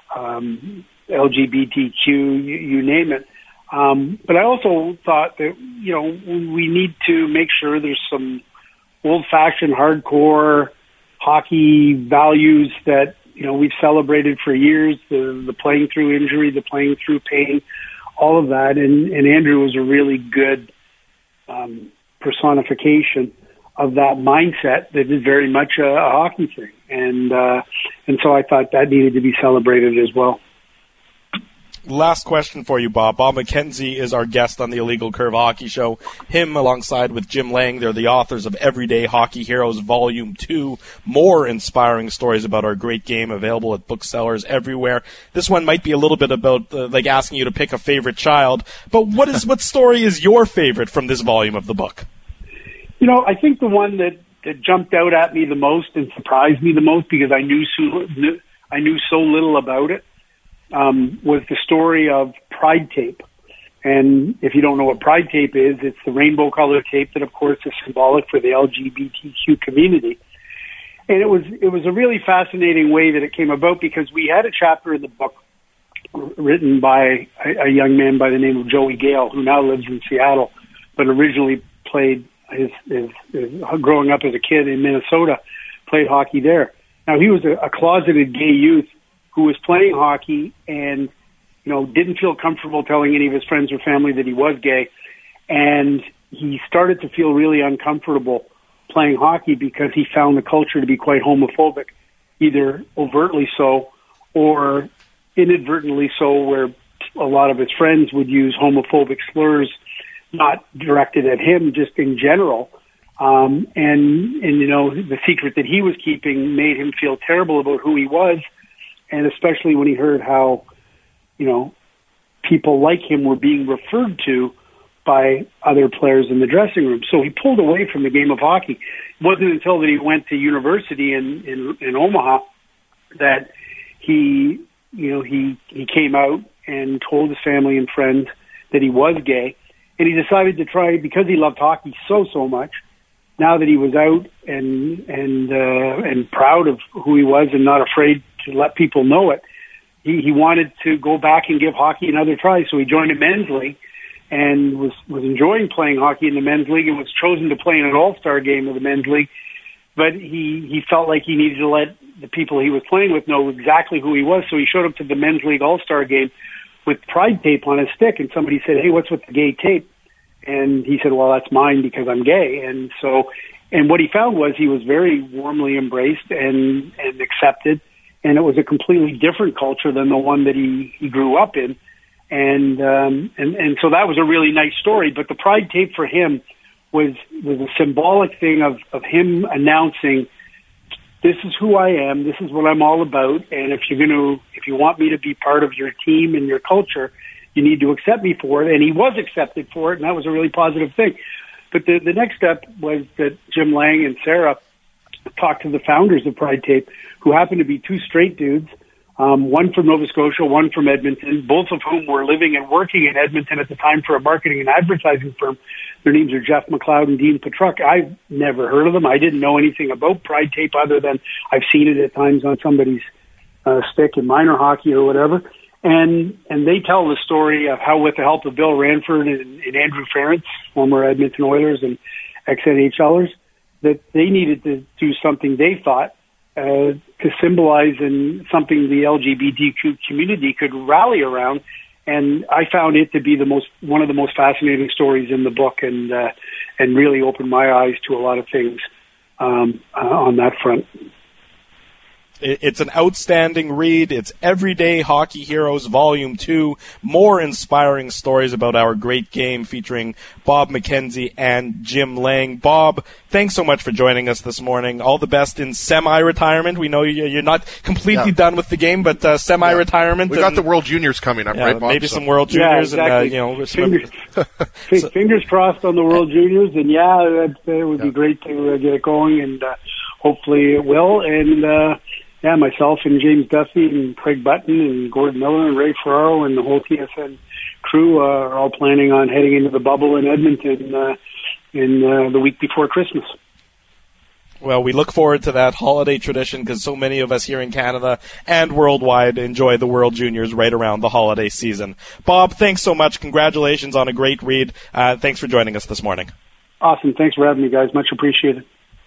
um, L G B T Q, you, you name it. Um, but I also thought that, you know, we need to make sure there's some old-fashioned, hardcore hockey values that, you know, we've celebrated for years, the, the playing through injury, the playing through pain, all of that. And, and Andrew was a really good um, personification of that mindset that is very much a, a hockey thing. And, uh, and so I thought that needed to be celebrated as well. Last question for you, Bob. Bob McKenzie is our guest on the Illegal Curve Hockey Show. Him, alongside with Jim Lang, they're the authors of Everyday Hockey Heroes Volume two. More inspiring stories about our great game available at booksellers everywhere. This one might be a little bit about, uh, like, asking you to pick a favorite child. But what is what story is your favorite from this volume of the book? You know, I think the one that, that jumped out at me the most and surprised me the most because I knew so, I knew so little about it, Um, was the story of Pride Tape. And if you don't know what Pride Tape is, it's the rainbow colored tape that, of course, is symbolic for the L G B T Q community. And it was it was a really fascinating way that it came about because we had a chapter in the book written by a, a young man by the name of Joey Gale, who now lives in Seattle, but originally played his, his, his growing up as a kid in Minnesota, played hockey there. Now, he was a, a closeted gay youth who was playing hockey and, you know, didn't feel comfortable telling any of his friends or family that he was gay. And he started to feel really uncomfortable playing hockey because he found the culture to be quite homophobic, either overtly so or inadvertently so, where a lot of his friends would use homophobic slurs, not directed at him, just in general. Um, and, and, you know, the secret that he was keeping made him feel terrible about who he was. And especially when he heard how, you know, people like him were being referred to by other players in the dressing room. So he pulled away from the game of hockey. It wasn't until that he went to university in, in, in Omaha that he, you know, he, he came out and told his family and friends that he was gay. And he decided to try, because he loved hockey so, so much, now that he was out and and uh, and proud of who he was and not afraid to let people know it, he, he wanted to go back and give hockey another try. So he joined a men's league and was, was enjoying playing hockey in the men's league and was chosen to play in an all-star game of the men's league. But he, he felt like he needed to let the people he was playing with know exactly who he was. So he showed up to the men's league all-star game with Pride Tape on his stick, and somebody said, "Hey, what's with the gay tape?" And he said, "Well, that's mine because I'm gay." And so, and what he found was he was very warmly embraced and, and accepted. And it was a completely different culture than the one that he, he grew up in. And, um, and, and so that was a really nice story. But the Pride tape for him was, was a symbolic thing of, of him announcing, this is who I am, this is what I'm all about, and if you're going to, if you want me to be part of your team and your culture, you need to accept me for it. And he was accepted for it, and that was a really positive thing. But the, the next step was that Jim Lang and Sarah talked to the founders of Pride Tape, who happened to be two straight dudes, um, one from Nova Scotia, one from Edmonton, both of whom were living and working in Edmonton at the time for a marketing and advertising firm. Their names are Jeff McLeod and Dean Petruck. I've never heard of them. I didn't know anything about Pride Tape other than I've seen it at times on somebody's uh, stick in minor hockey or whatever. And and they tell the story of how, with the help of Bill Ranford and, and Andrew Ferentz, former Edmonton Oilers and ex-NHLers, that they needed to do something they thought uh, to symbolize and something the L G B T Q community could rally around. And I found it to be the most one of the most fascinating stories in the book, and uh, and really opened my eyes to a lot of things um, uh, on that front. It's an outstanding read. It's Everyday Hockey Heroes Volume two. More inspiring stories about our great game, featuring Bob McKenzie and Jim Lang. Bob, thanks so much for joining us this morning. All the best in semi-retirement. We know you're not completely yeah. done with the game, but uh, semi-retirement. Yeah. We got the World Juniors coming up, yeah, right, Bob? Maybe so. some World Juniors. Yeah, exactly. and uh, you know, fingers, so, fingers crossed on the World Juniors, and yeah, that, that would yeah. be great to uh, get it going, and uh, hopefully it will. And uh, yeah, myself and James Duffy and Craig Button and Gordon Miller and Ray Ferraro and the whole T S N crew uh, are all planning on heading into the bubble in Edmonton uh, in uh, the week before Christmas. Well, we look forward to that holiday tradition because so many of us here in Canada and worldwide enjoy the World Juniors right around the holiday season. Bob, thanks so much. Congratulations on a great read. Uh, thanks for joining us this morning. Awesome. Thanks for having me, guys. Much appreciated.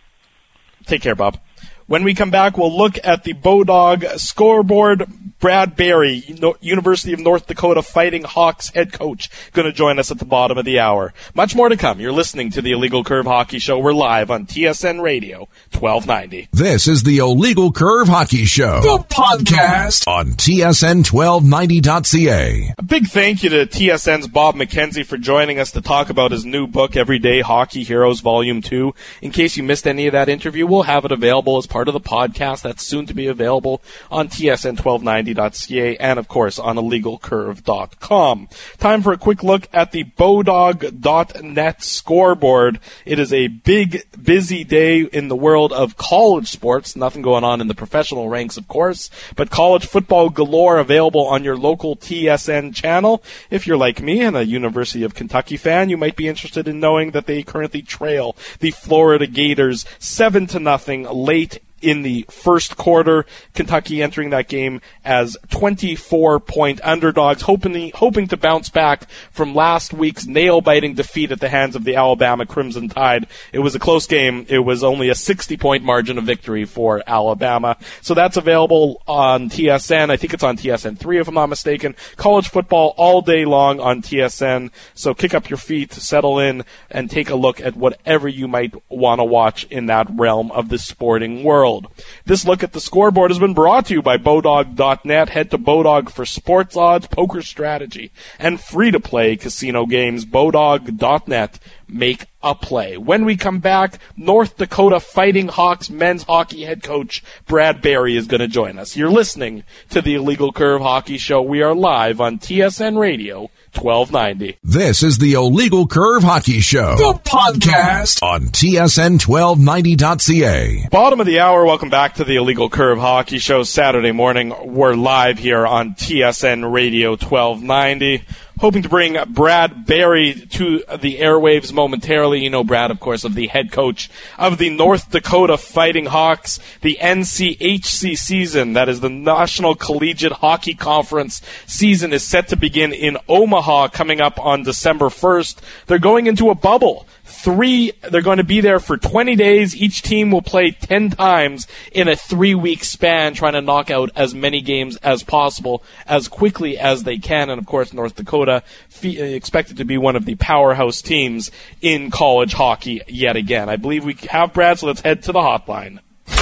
Take care, Bob. When we come back, we'll look at the Bodog scoreboard. Brad Berry, University of North Dakota Fighting Hawks head coach, going to join us at the bottom of the hour. Much more to come. You're listening to the Illegal Curve Hockey Show. We're live on T S N Radio, twelve ninety. This is the Illegal Curve Hockey Show, the podcast on T S N twelve ninety dot C A. A big thank you to T S N's Bob McKenzie for joining us to talk about his new book, Everyday Hockey Heroes Volume two. In case you missed any of that interview, we'll have it available as part of the podcast that's soon to be available on T S N twelve ninety dot C A and, of course, on illegal curve dot com. Time for a quick look at the Bodog dot net scoreboard. It is a big, busy day in the world of college sports. Nothing going on in the professional ranks, of course, but college football galore available on your local T S N channel. If you're like me and a University of Kentucky fan, you might be interested in knowing that they currently trail the Florida Gators seven to nothing late in the first quarter. Kentucky entering that game as twenty-four point underdogs, hoping hoping to bounce back from last week's nail-biting defeat at the hands of the Alabama Crimson Tide. It was a close game. It was only a sixty point margin of victory for Alabama. So that's available on T S N. I think it's on T S N three, if I'm not mistaken. College football all day long on T S N. So kick up your feet, settle in, and take a look at whatever you might want to watch in that realm of the sporting world. This look at the scoreboard has been brought to you by Bodog dot net. Head to Bodog for sports odds, poker strategy, and free-to-play casino games. Bodog dot net. Make a play. When we come back, North Dakota Fighting Hawks men's hockey head coach Brad Berry is going to join us. You're listening to the Illegal Curve Hockey Show. We are live on T S N Radio, twelve ninety. This is the Illegal Curve Hockey Show, the podcast on T S N twelve ninety dot C A. Bottom of the hour, welcome back to the Illegal Curve Hockey Show. Saturday morning, we're live here on T S N Radio twelve ninety. Hoping to bring Brad Berry to the airwaves momentarily. You know Brad, of course, of the head coach of the North Dakota Fighting Hawks. The N C H C season, that is the National Collegiate Hockey Conference season, is set to begin in Omaha coming up on December first. They're going into a bubble. Three, they're going to be there for twenty days. Each team will play ten times in a three-week span, trying to knock out as many games as possible as quickly as they can. And, of course, North Dakota fe- expected to be one of the powerhouse teams in college hockey yet again. I believe we have Brad, so let's head to the hotline.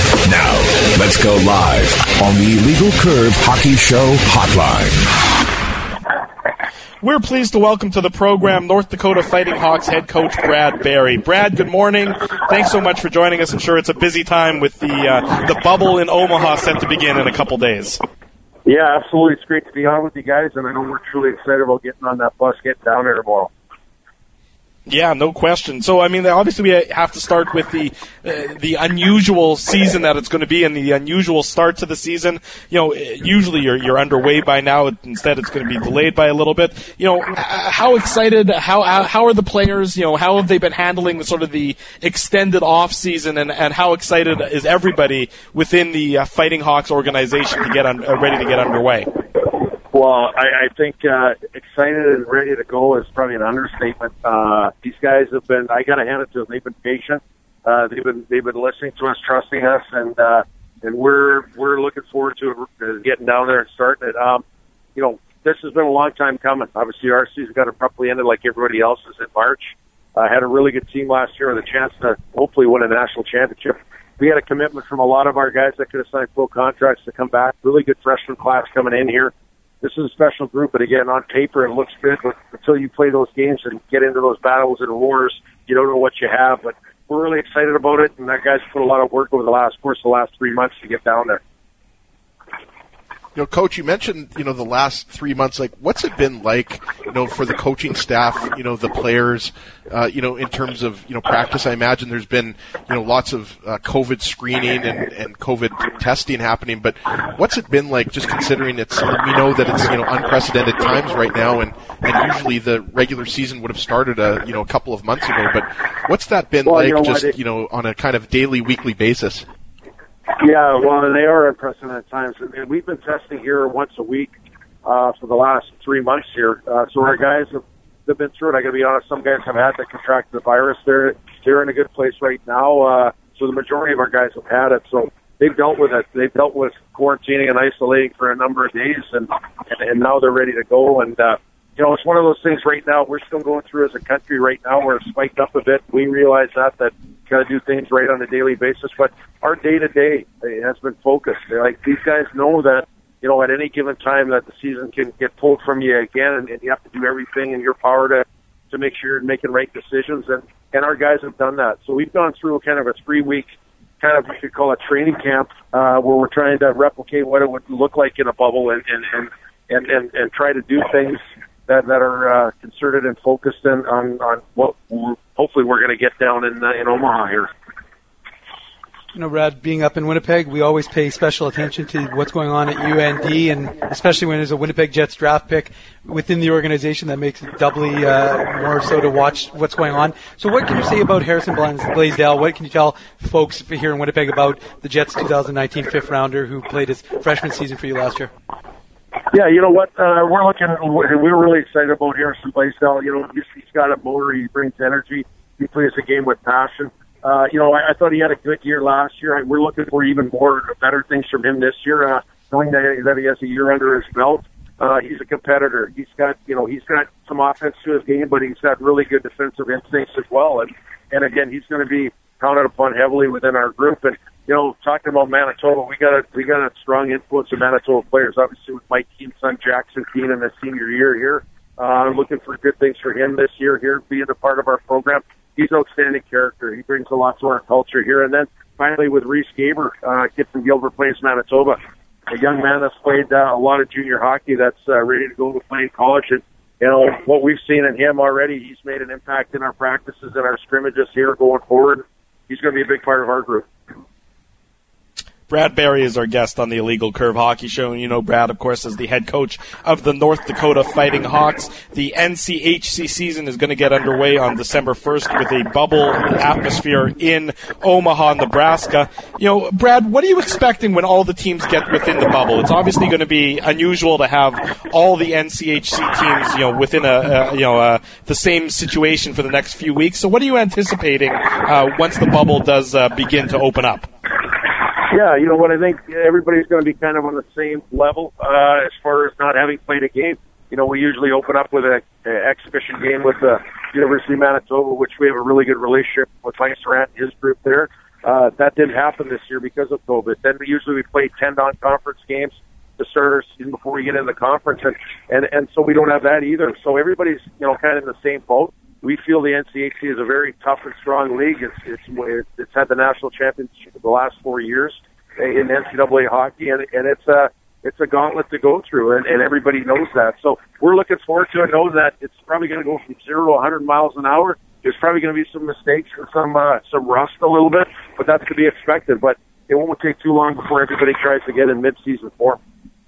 Now, let's go live on the Illegal Curve Hockey Show hotline. we're pleased to welcome to the program North Dakota Fighting Hawks head coach Brad Berry. Brad, good morning. Thanks so much for joining us. I'm sure it's a busy time with the uh, the bubble in Omaha set to begin in a couple days. Yeah, absolutely. It's great to be on with you guys, and I know we're truly excited about getting on that bus, getting down there tomorrow. Yeah, no question. So, I mean, obviously we have to start with the uh, the unusual season that it's going to be and the unusual start to the season. You know, usually you're you're underway by now. Instead, it's going to be delayed by a little bit. You know, how excited, how how are the players, you know, how have they been handling the sort of the extended off season, and, and how excited is everybody within the uh, Fighting Hawks organization to get on, uh, ready to get underway? Well, I, I think uh, excited and ready to go is probably an understatement. Uh, these guys have been, I got to hand it to them, they've been patient. Uh, they've been they've been listening to us, trusting us, and uh, and we're we're looking forward to uh, getting down there and starting it. Um, you know, this has been a long time coming. Obviously, our season got abruptly ended like everybody else's in March. I uh, had a really good team last year with a chance to hopefully win a national championship. We had a commitment from a lot of our guys that could have signed full contracts to come back. Really good freshman class coming in here. This is a special group, but again, on paper it looks good, but until you play those games and get into those battles and wars, you don't know what you have. But we're really excited about it, and that guy's put a lot of work over the last course, the last three months to get down there. You know, Coach, you mentioned, you know, the last three months, like, what's it been like, you know, for the coaching staff, you know, the players, uh, you know, in terms of, you know, practice? I imagine there's been, you know, lots of uh, COVID screening and, and COVID testing happening, but what's it been like, just considering it's, we know that it's, you know, unprecedented times right now, and, and usually the regular season would have started a, you know, a couple of months ago, but what's that been well, like, you know just, what, it, you know, on a kind of daily, weekly basis? Yeah, well, they are unprecedented times, and we've been testing here once a week uh, for the last three months here. Uh, so our guys have they've been through it. I got to be honest; some guys have had to contract the virus. They're they're in a good place right now. Uh, so the majority of our guys have had it. So they've dealt with it. They've dealt with quarantining and isolating for a number of days, and and, and now they're ready to go. And uh, you know, it's one of those things right now. We're still going through as a country right now. We're spiked up a bit. We realize that that. Got to do things right on a daily basis, but our day-to-day has been focused. Like, these guys know that, you know, at any given time that the season can get pulled from you again, and, and you have to do everything in your power to to make sure you're making right decisions, and, and our guys have done that. So we've gone through kind of a three-week kind of, you could call it training camp, uh, where we're trying to replicate what it would look like in a bubble and, and, and, and, and, and try to do things that, that are uh, concerted and focused in, on, on what we're, hopefully we're going to get down in uh, in Omaha here. You know, Brad, being up in Winnipeg, we always pay special attention to what's going on at U N D, and especially when there's a Winnipeg Jets draft pick within the organization, that makes it doubly uh, more so to watch what's going on. So what can you say about Harrison Blaisdell? What can you tell folks here in Winnipeg about the Jets' two thousand nineteen fifth rounder who played his freshman season for you last year? Yeah, you know what? Uh, we're looking. We're really excited about Harrison Blaisdell. You know, he's, he's got a motor. He brings energy. He plays the game with passion. Uh, you know, I, I thought he had a good year last year. We're looking for even more better things from him this year. Uh, knowing that, that he has a year under his belt, uh, he's a competitor. He's got, you know, he's got some offense to his game, but he's got really good defensive instincts as well. And and again, he's going to be counted upon heavily within our group. And you know, talking about Manitoba, we got a we got a strong influence of Manitoba players. Obviously, with Mike Keane's son Jackson Keane in his senior year here, uh, I'm looking for good things for him this year here, being a part of our program. He's an outstanding character. He brings a lot to our culture here. And then finally, with Reese Gaber, uh, kid from Gilbert Plains, Manitoba, a young man that's played uh, a lot of junior hockey, that's uh, ready to go to play in college. And you know what we've seen in him already, he's made an impact in our practices and our scrimmages here going forward. He's going to be a big part of our group. Brad Berry is our guest on the Illegal Curve Hockey Show, and you know Brad, of course, is the head coach of the North Dakota Fighting Hawks. The N C H C season is going to get underway on December first with a bubble atmosphere in Omaha, Nebraska. You know, Brad, what are you expecting when all the teams get within the bubble? It's obviously going to be unusual to have all the N C H C teams, you know, within a, a you know uh, the same situation for the next few weeks. So, what are you anticipating uh, once the bubble does uh, begin to open up? Yeah, you know what, I think everybody's going to be kind of on the same level uh, as far as not having played a game. You know, we usually open up with an exhibition game with the University of Manitoba, which we have a really good relationship with Mike Surratt and his group there. Uh, that didn't happen this year because of COVID. Then we usually we play ten non-conference games, the start of our season before we get in the conference, and, and, and so we don't have that either. So everybody's, you know, kind of in the same boat. We feel the N C H C is a very tough and strong league. It's, it's, it's had the national championship the last four years in N C double A hockey, and, and it's a, it's a gauntlet to go through, and, and everybody knows that. So we're looking forward to it, know that it's probably going to go from zero to one hundred miles an hour. There's probably going to be some mistakes and some, uh, some rust a little bit, but that's to be expected. But it won't take too long before everybody tries to get in mid-season form.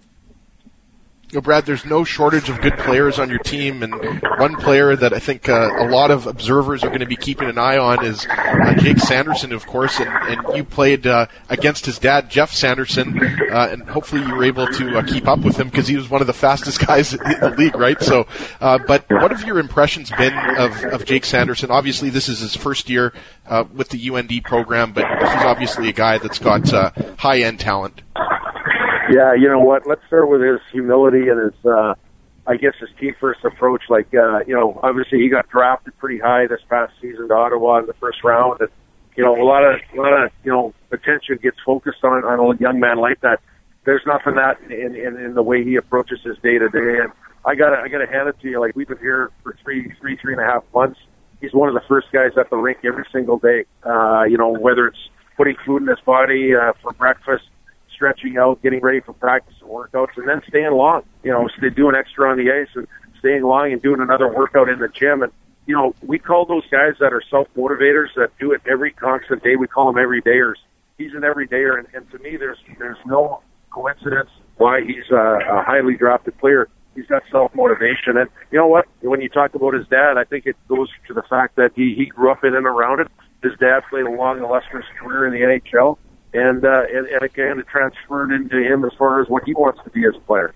You know, Brad, there's no shortage of good players on your team, and one player that I think uh, a lot of observers are going to be keeping an eye on is uh, Jake Sanderson, of course, and, and you played uh, against his dad, Jeff Sanderson, uh, and hopefully you were able to uh, keep up with him because he was one of the fastest guys in the league, right? So, uh, but what have your impressions been of, of Jake Sanderson? Obviously, this is his first year uh, with the U N D program, but he's obviously a guy that's got uh, high-end talent. Yeah, you know what? Let's start with his humility and his, uh, I guess, his team-first approach. Like, uh, you know, obviously he got drafted pretty high this past season to Ottawa in the first round, and you know, a lot of, a lot of, you know, attention gets focused on on a young man like that. There's nothing that in in, in the way he approaches his day to day, and I gotta, I gotta hand it to you. Like, we've been here for three, three, three and a half months. He's one of the first guys at the rink every single day. Uh, you know, whether it's putting food in his body uh, for breakfast, stretching out, getting ready for practice and workouts, and then staying long. You know, so doing extra on the ice and staying long and doing another workout in the gym. And, you know, we call those guys that are self-motivators that do it every constant day. We call them everydayers. He's an everydayer, and, and to me, there's there's no coincidence why he's a, a highly drafted player. He's got self-motivation. And you know what? When you talk about his dad, I think it goes to the fact that he, he grew up in and around it. His dad played a long, illustrious career in the N H L. And, uh, and, and it kind of transferred into him as far as what he wants to be as a player.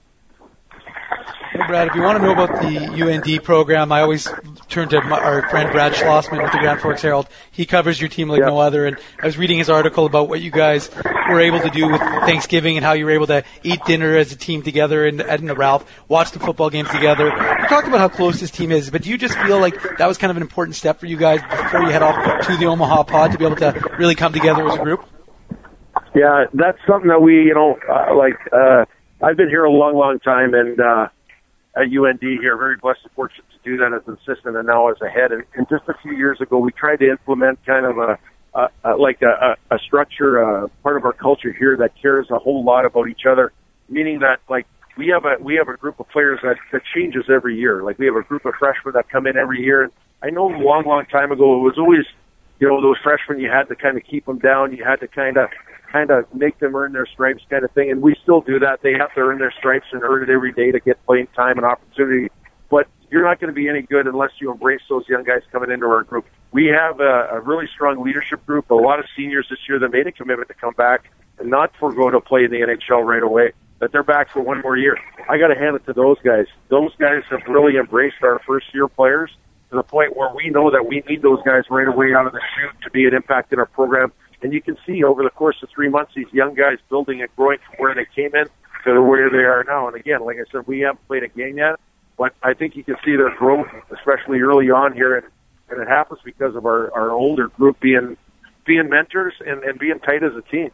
Hey, Brad, if you want to know about the U N D program, I always turn to my, our friend Brad Schlossman with the Grand Forks Herald. He covers your team like yep. no other, and I was reading his article about what you guys were able to do with Thanksgiving and how you were able to eat dinner as a team together in, in the Ralph, watch the football games together. You talked about how close this team is, but do you just feel like that was kind of an important step for you guys before you head off to the Omaha Pod to be able to really come together as a group? Yeah, that's something that we, you know, uh, like, uh, I've been here a long, long time, and uh, at U N D here, very blessed and fortunate to do that as an assistant and now as a head. And, and just a few years ago, we tried to implement kind of a, a, a like a, a structure, uh, part of our culture here that cares a whole lot about each other, meaning that, like, we have a we have a group of players that, that changes every year. Like, we have a group of freshmen that come in every year. And I know a long, long time ago, it was always, you know, those freshmen, you had to kind of keep them down. You had to kind of kind of make them earn their stripes kind of thing. And we still do that. They have to earn their stripes and earn it every day to get playing time and opportunity. But you're not going to be any good unless you embrace those young guys coming into our group. We have a, a really strong leadership group, a lot of seniors this year that made a commitment to come back and not forego to play in the N H L right away, that they're back for one more year. I got to hand it to those guys. Those guys have really embraced our first-year players to the point where we know that we need those guys right away out of the chute to be an impact in our program. And you can see over the course of three months, these young guys building and growing from where they came in to where they are now. And again, like I said, we haven't played a game yet, but I think you can see their growth, especially early on here. And, and it happens because of our, our older group being being mentors and, and being tight as a team.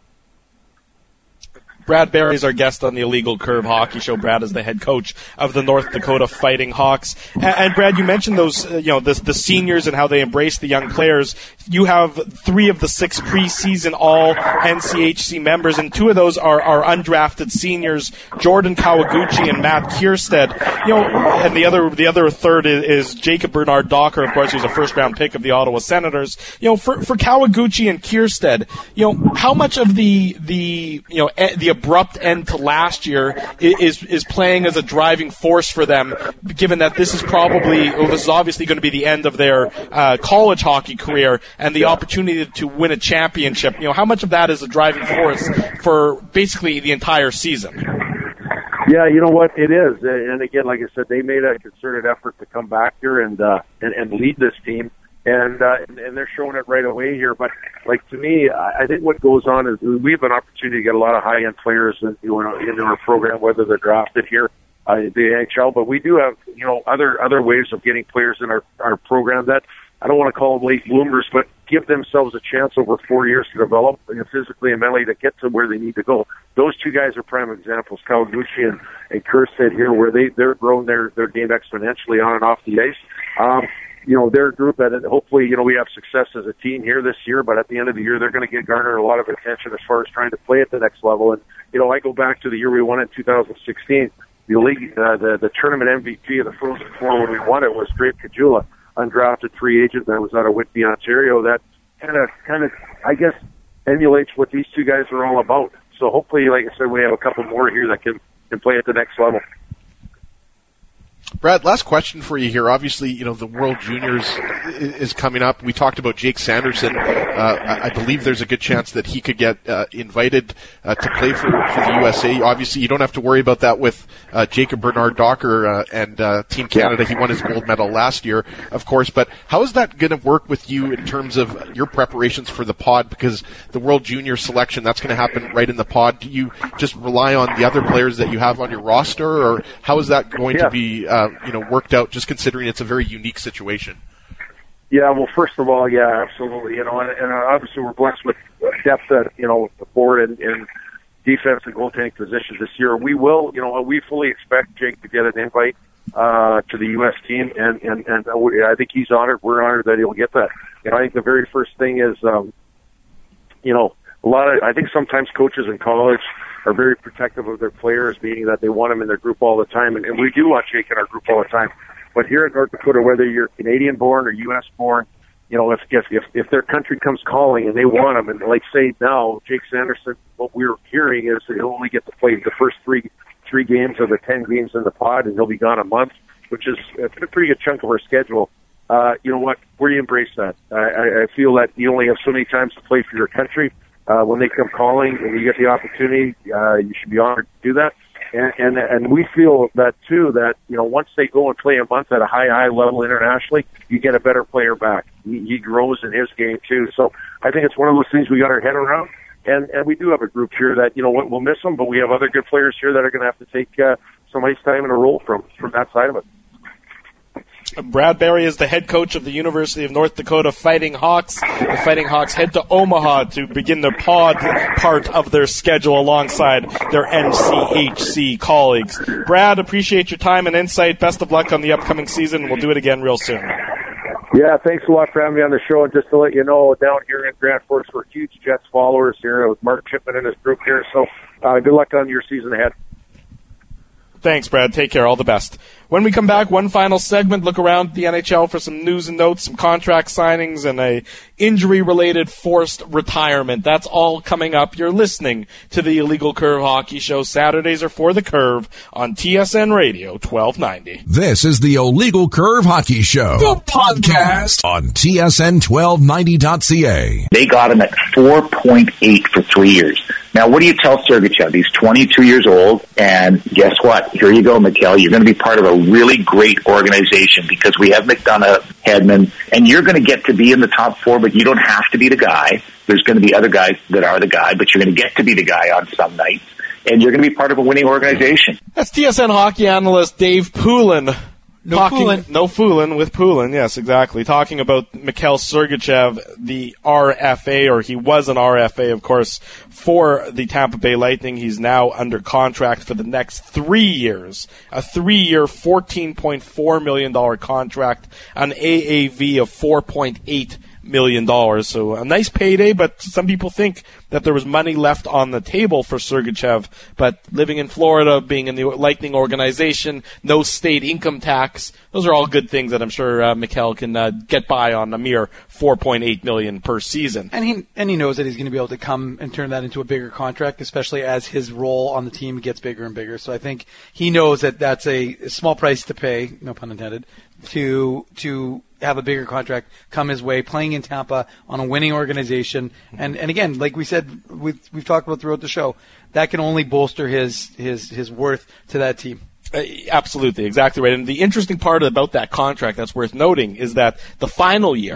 Brad Barry is our guest on the Illegal Curve Hockey Show. Brad is the head coach of the North Dakota Fighting Hawks. And, and Brad, you mentioned those, uh, you know, the, the seniors and how they embrace the young players. You have three of the six preseason all N C H C members, and two of those are, are undrafted seniors, Jordan Kawaguchi and Matt Kierstead. You know, and the other the other third is, is Jacob Bernard Docker, of course, who's a first round pick of the Ottawa Senators. You know, for for Kawaguchi and Kierstead, you know, how much of the the you know the abrupt end to last year is is playing as a driving force for them, given that this is probably, well, this is obviously going to be the end of their uh, college hockey career and the opportunity to win a championship. You know, how much of that is a driving force for basically the entire season? Yeah, you know what, it is. And again, like I said, they made a concerted effort to come back here and uh, and, and lead this team. And, uh, and and they're showing it right away here. But, like, to me, I think what goes on is we have an opportunity to get a lot of high-end players in, you know, into our program, whether they're drafted here, uh, the N H L. But we do have, you know, other other ways of getting players in our, our program that I don't want to call them late bloomers, but give themselves a chance over four years to develop you know, physically and mentally to get to where they need to go. Those two guys are prime examples, Kawaguchi and, and Kerstead here, where they, they're growing their, their game exponentially on and off the ice. Um, you know, they're a group that hopefully, you know, we have success as a team here this year, but at the end of the year, they're going to get garner a lot of attention as far as trying to play at the next level. And, you know, I go back to the year we won in two thousand sixteen. The league, uh, the, the tournament M V P of the Frozen Four when we won it was Drake Kajula, undrafted free agent that was out of Whitby, Ontario. That kind of, kind of, I guess, emulates what these two guys are all about. So hopefully, like I said, we have a couple more here that can, can play at the next level. Brad, last question for you here. Obviously, you know, the World Juniors is coming up. We talked about Jake Sanderson. Uh, I believe there's a good chance that he could get uh, invited uh, to play for, for the U S A. Obviously, you don't have to worry about that with uh, Jacob Bernard Docker uh, and uh, Team Canada. He won his gold medal last year, of course. But how is that going to work with you in terms of your preparations for the pod? Because the World Junior selection, that's going to happen right in the pod. Do you just rely on the other players that you have on your roster, or how is that going yeah. to be uh, you know, worked out, just considering it's a very unique situation? Yeah, well, first of all, yeah, absolutely. You know, and, and obviously we're blessed with depth at, you know, the forward and, and defense and goaltending positions this year. We will, you know, we fully expect Jake to get an invite uh, to the U S team, and, and, and I think he's honored. We're honored that he'll get that. You know, I think the very first thing is, um, you know, a lot of, I think sometimes coaches in college are very protective of their players, meaning that they want them in their group all the time, and, and we do want Jake in our group all the time. But here in North Dakota, whether you're Canadian-born or U S-born, you know, if, if if if their country comes calling and they want them, and like say now, Jake Sanderson, what we're hearing is that he'll only get to play the first three three games of the ten games in the pod, and he'll be gone a month, which is a pretty good chunk of our schedule. Uh, you know what? We embrace that. I, I feel that you only have so many times to play for your country. Uh, when they come calling and you get the opportunity, uh, you should be honored to do that. And, and, and we feel that too, that, you know, once they go and play a month at a high, high level internationally, you get a better player back. He, he grows in his game too. So I think it's one of those things we got our head around. And, and we do have a group here that, you know what, we'll miss them, but we have other good players here that are going to have to take, uh, some ice time and a role from, from that side of it. Brad Berry is the head coach of the University of North Dakota Fighting Hawks. The Fighting Hawks head to Omaha to begin the pod part of their schedule alongside their N C H C colleagues. Brad, appreciate your time and insight. Best of luck on the upcoming season. We'll do it again real soon. Yeah, thanks a lot for having me on the show. And just to let you know, down here in Grand Forks, we're huge Jets followers here with Mark Chipman and his group here. So uh, good luck on your season ahead. Thanks, Brad. Take care. All the best. When we come back, one final segment, look around the N H L for some news and notes, some contract signings, and a injury-related forced retirement. That's all coming up. You're listening to the Illegal Curve Hockey Show. Saturdays are for the Curve on T S N Radio twelve ninety. This is the Illegal Curve Hockey Show, the podcast on T S N twelve ninety dot C A. They got him at four point eight for three years. Now, what do you tell Sergachev? He's twenty-two years old, and guess what? Here you go, Mikhail. You're going to be part of a really great organization because we have McDonough, Hedman, and you're going to get to be in the top four, but you don't have to be the guy. There's going to be other guys that are the guy, but you're going to get to be the guy on some nights, and you're going to be part of a winning organization. That's T S N hockey analyst Dave Poulin. No Talking, Poulin. No Poulin with Poulin, yes, exactly. Talking about Mikhail Sergachev, the R F A, or he was an R F A, of course, for the Tampa Bay Lightning. He's now under contract for the next three years. A three-year, fourteen point four million dollars contract, an A A V of four point eight million dollars. So a nice payday, but some people think that there was money left on the table for Sergachev. But living in Florida, being in the Lightning organization, no state income tax, those are all good things that I'm sure uh, Mikhail can uh, get by on a mere four point eight million dollars per season. And he and he knows that he's going to be able to come and turn that into a bigger contract, especially as his role on the team gets bigger and bigger. So I think he knows that that's a small price to pay, no pun intended, to to have a bigger contract come his way, playing in Tampa on a winning organization. And and again, like we said, we've, we've talked about throughout the show, that can only bolster his his his worth to that team. Uh, absolutely, exactly right. And the interesting part about that contract that's worth noting is that the final year, mm-hmm.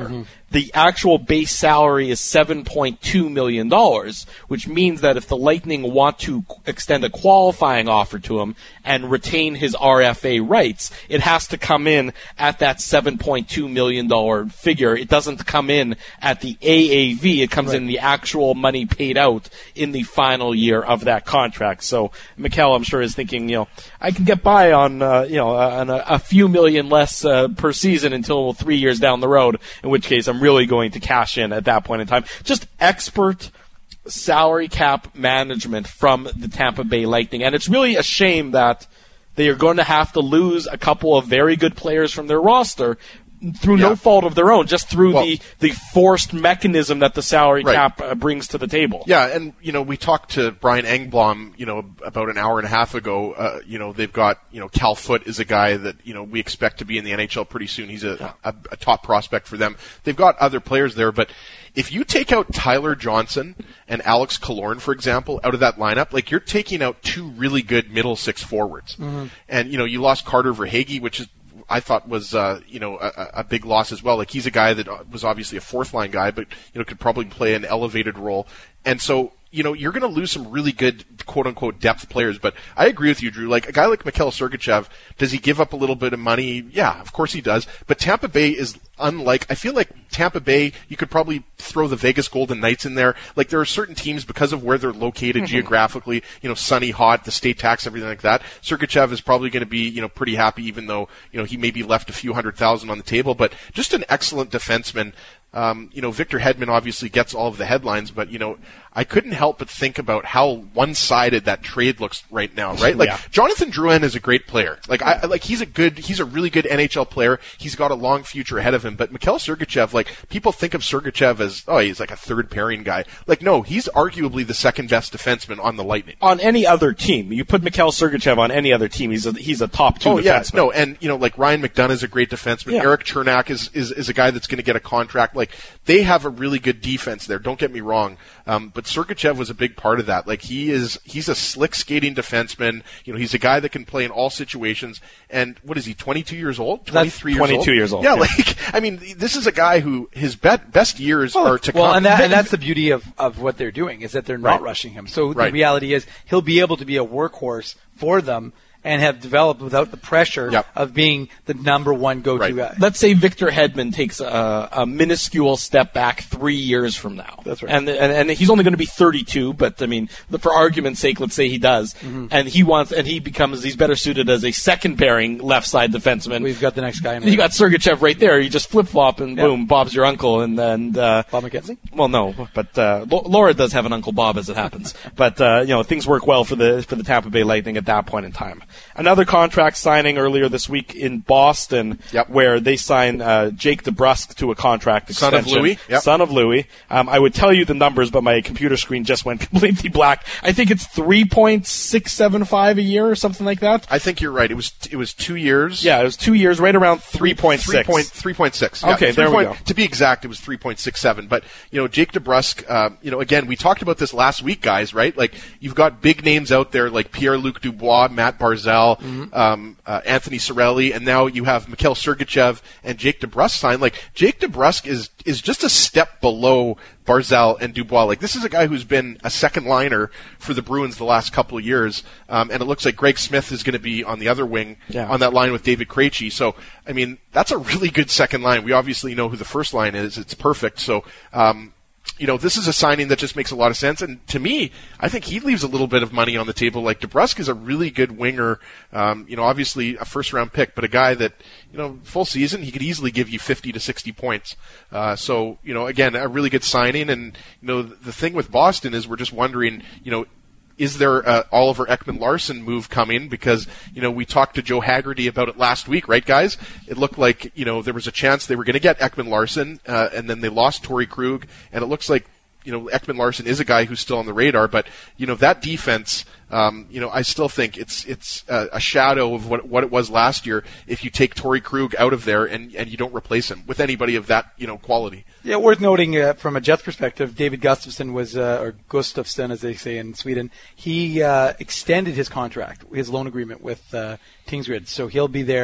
the actual base salary is seven point two million dollars, which means that if the Lightning want to extend a qualifying offer to him and retain his R F A rights, it has to come in at that seven point two million dollars figure. It doesn't come in at the A A V. It comes right. in the actual money paid out in the final year of that contract. So Mikhail, I'm sure, is thinking, you know, I can get by on, uh, you know, on a, a few million less uh, per season until three years down the road, in which case I'm really going to cash in at that point in time. Just expert salary cap management from the Tampa Bay Lightning. And it's really a shame that they are going to have to lose a couple of very good players from their roster through yeah. no fault of their own, just through well, the, the forced mechanism that the salary right. cap uh, brings to the table. Yeah, and, you know, we talked to Brian Engblom, you know, about an hour and a half ago. Uh, you know, they've got, you know, Cal Foote is a guy that, you know, we expect to be in the N H L pretty soon. He's a, yeah. a, a top prospect for them. They've got other players there, but if you take out Tyler Johnson and Alex Killorn, for example, out of that lineup, like, you're taking out two really good middle six forwards. Mm-hmm. And, you know, you lost Carter Verhaeghe, which is, I thought was, uh, you know, a, a big loss as well. Like, he's a guy that was obviously a fourth line guy, but, you know, could probably play an elevated role. And so, you know, you're going to lose some really good, quote unquote, depth players. But I agree with you, Drew. Like, a guy like Mikhail Sergachev, does he give up a little bit of money? Yeah, of course he does. But Tampa Bay is unlike, I feel like Tampa Bay, you could probably throw the Vegas Golden Knights in there. Like, there are certain teams, because of where they're located mm-hmm. geographically, you know, sunny, hot, the state tax, everything like that. Sergachev is probably going to be, you know, pretty happy, even though, you know, he maybe left a few hundred thousand on the table. But just an excellent defenseman. Um, you know, Victor Hedman obviously gets all of the headlines, but, you know, I couldn't help but think about how one-sided that trade looks right now, right? Like, yeah. Jonathan Drouin is a great player. Like, I, like, he's a good, he's a really good N H L player. He's got a long future ahead of him. But Mikhail Sergachev, like, people think of Sergachev as, oh, he's like a third pairing guy. Like, no, he's arguably the second best defenseman on the Lightning. On any other team. You put Mikhail Sergachev on any other team, he's a, he's a top two oh, defenseman. Yeah, no, and, you know, like, Ryan McDonough is a great defenseman. Yeah. Eric Chernak is, is, is a guy that's going to get a contract. Like, they have a really good defense there. Don't get me wrong. Um, but Sergachev was a big part of that. Like, he is, he's a slick skating defenseman. You know, he's a guy that can play in all situations. And what is he, twenty-two years old? twenty-three years old? twenty-two years old. Yeah, yeah, like, I mean, this is a guy who, his bet, best years well, are to well, come. Well, and, that, and that's the beauty of, of what they're doing, is that they're not right. rushing him. So right. the reality is, he'll be able to be a workhorse for them and have developed without the pressure yep. of being the number one go-to right. guy. Let's say Victor Hedman takes a, a minuscule step back three years from now. That's right. And and, and he's only going to be thirty-two, but I mean, for argument's sake, let's say he does, mm-hmm. and he wants, and he becomes, he's better suited as a second pairing left side defenseman. We've got the next guy. In you got Sergachev right there. You just flip flop and yep. boom, Bob's your uncle, and then uh, Bob McKenzie. Well, no, but uh, Laura does have an Uncle Bob, as it happens. But uh, you know, things work well for the for the Tampa Bay Lightning at that point in time. Another contract. Contract signing earlier this week in Boston, yep. where they signed uh, Jake DeBrusk to a contract extension. Son of Louis. Yep. Son of Louis. Um, I would tell you the numbers, but my computer screen just went completely black. I think it's three point six seven five a year or something like that. I think you're right. It was it was two years. Yeah, it was two years, right around three point six. three point six. Okay, yeah, there we go. To be exact, it was three point six seven. But, you know, Jake DeBrusk, uh, you know, again, we talked about this last week, guys, right? Like, you've got big names out there like Pierre-Luc Dubois, Matt Barzal, mm-hmm. um, uh, Anthony Cirelli, and now you have Mikhail Sergachev and Jake DeBrusk signed. Like, Jake DeBrusk is is just a step below Barzal and Dubois. Like, this is a guy who's been a second liner for the Bruins the last couple of years, um, and it looks like Greg Smith is going to be on the other wing yeah. on that line with David Krejci. So, I mean, that's a really good second line. We obviously know who the first line is. It's perfect. So, um, you know, this is a signing that just makes a lot of sense. And to me, I think he leaves a little bit of money on the table. Like, DeBrusk is a really good winger. Um, you know, obviously a first round pick, but a guy that, you know, full season, he could easily give you fifty to sixty points. Uh, so, you know, again, a really good signing. And, you know, the thing with Boston is we're just wondering, you know, is there a Oliver Ekman-Larsson move coming? Because, you know, we talked to Joe Haggerty about it last week, right, guys? It looked like, you know, there was a chance they were going to get Ekman-Larsson, uh, and then they lost Torrey Krug, and it looks like, you know, Ekman-Larsson is a guy who's still on the radar, but, you know, that defense, um, you know, I still think it's it's a, a shadow of what what it was last year if you take Torrey Krug out of there and, and you don't replace him with anybody of that, you know, quality. Yeah, worth noting uh, from a Jets perspective, David Gustafsson was, uh, or Gustafsson as they say in Sweden, he uh, extended his contract, his loan agreement with uh, Tingsryd, so he'll be there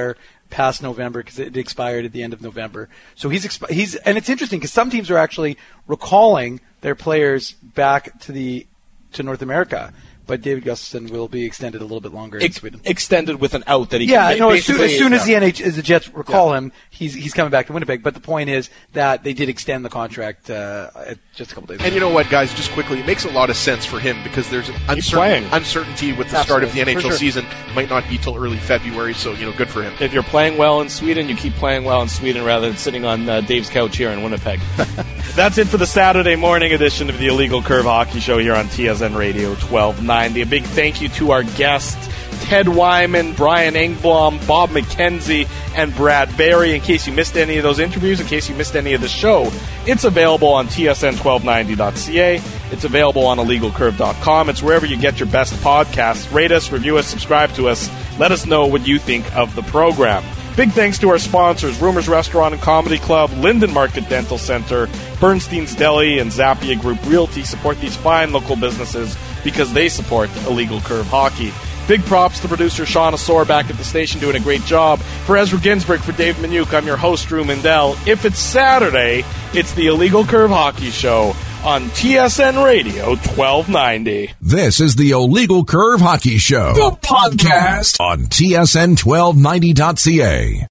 past November because it expired at the end of November. So he's expi- he's and it's interesting because some teams are actually recalling their players back to the to North America. But David Gustafsson will be extended a little bit longer in Ex- Sweden. Extended with an out that he yeah, can no. As soon, as, soon yeah. as the N H as the Jets recall Yeah. him, he's he's coming back to Winnipeg. But the point is that they did extend the contract uh, just a couple days ago. And you know what, guys? Just quickly, it makes a lot of sense for him because there's an uncertain, playing. uncertainty with the start of the N H L for sure. season. Might not be till early February, so you know, good for him. If you're playing well in Sweden, you keep playing well in Sweden rather than sitting on uh, Dave's couch here in Winnipeg. That's it for the Saturday morning edition of the Illegal Curve Hockey Show here on T S N Radio twelve ninety. A big thank you to our guests, Ted Wyman, Brian Engblom, Bob McKenzie, and Brad Barry. In case you missed any of those interviews, in case you missed any of the show, it's available on T S N twelve ninety dot C A. It's available on illegal curve dot com. It's wherever you get your best podcasts. Rate us, review us, subscribe to us. Let us know what you think of the program. Big thanks to our sponsors, Rumors Restaurant and Comedy Club, Linden Market Dental Center, Bernstein's Deli, and Zappia Group Realty. Support these fine local businesses because they support Illegal Curve Hockey. Big props to producer Shauna Soar back at the station doing a great job. For Ezra Ginsburg, for Dave Minuk, I'm your host, Drew Mindell. If it's Saturday, it's the Illegal Curve Hockey Show on T S N Radio twelve ninety. This is the Illegal Curve Hockey Show, the podcast on T S N twelve ninety dot C A.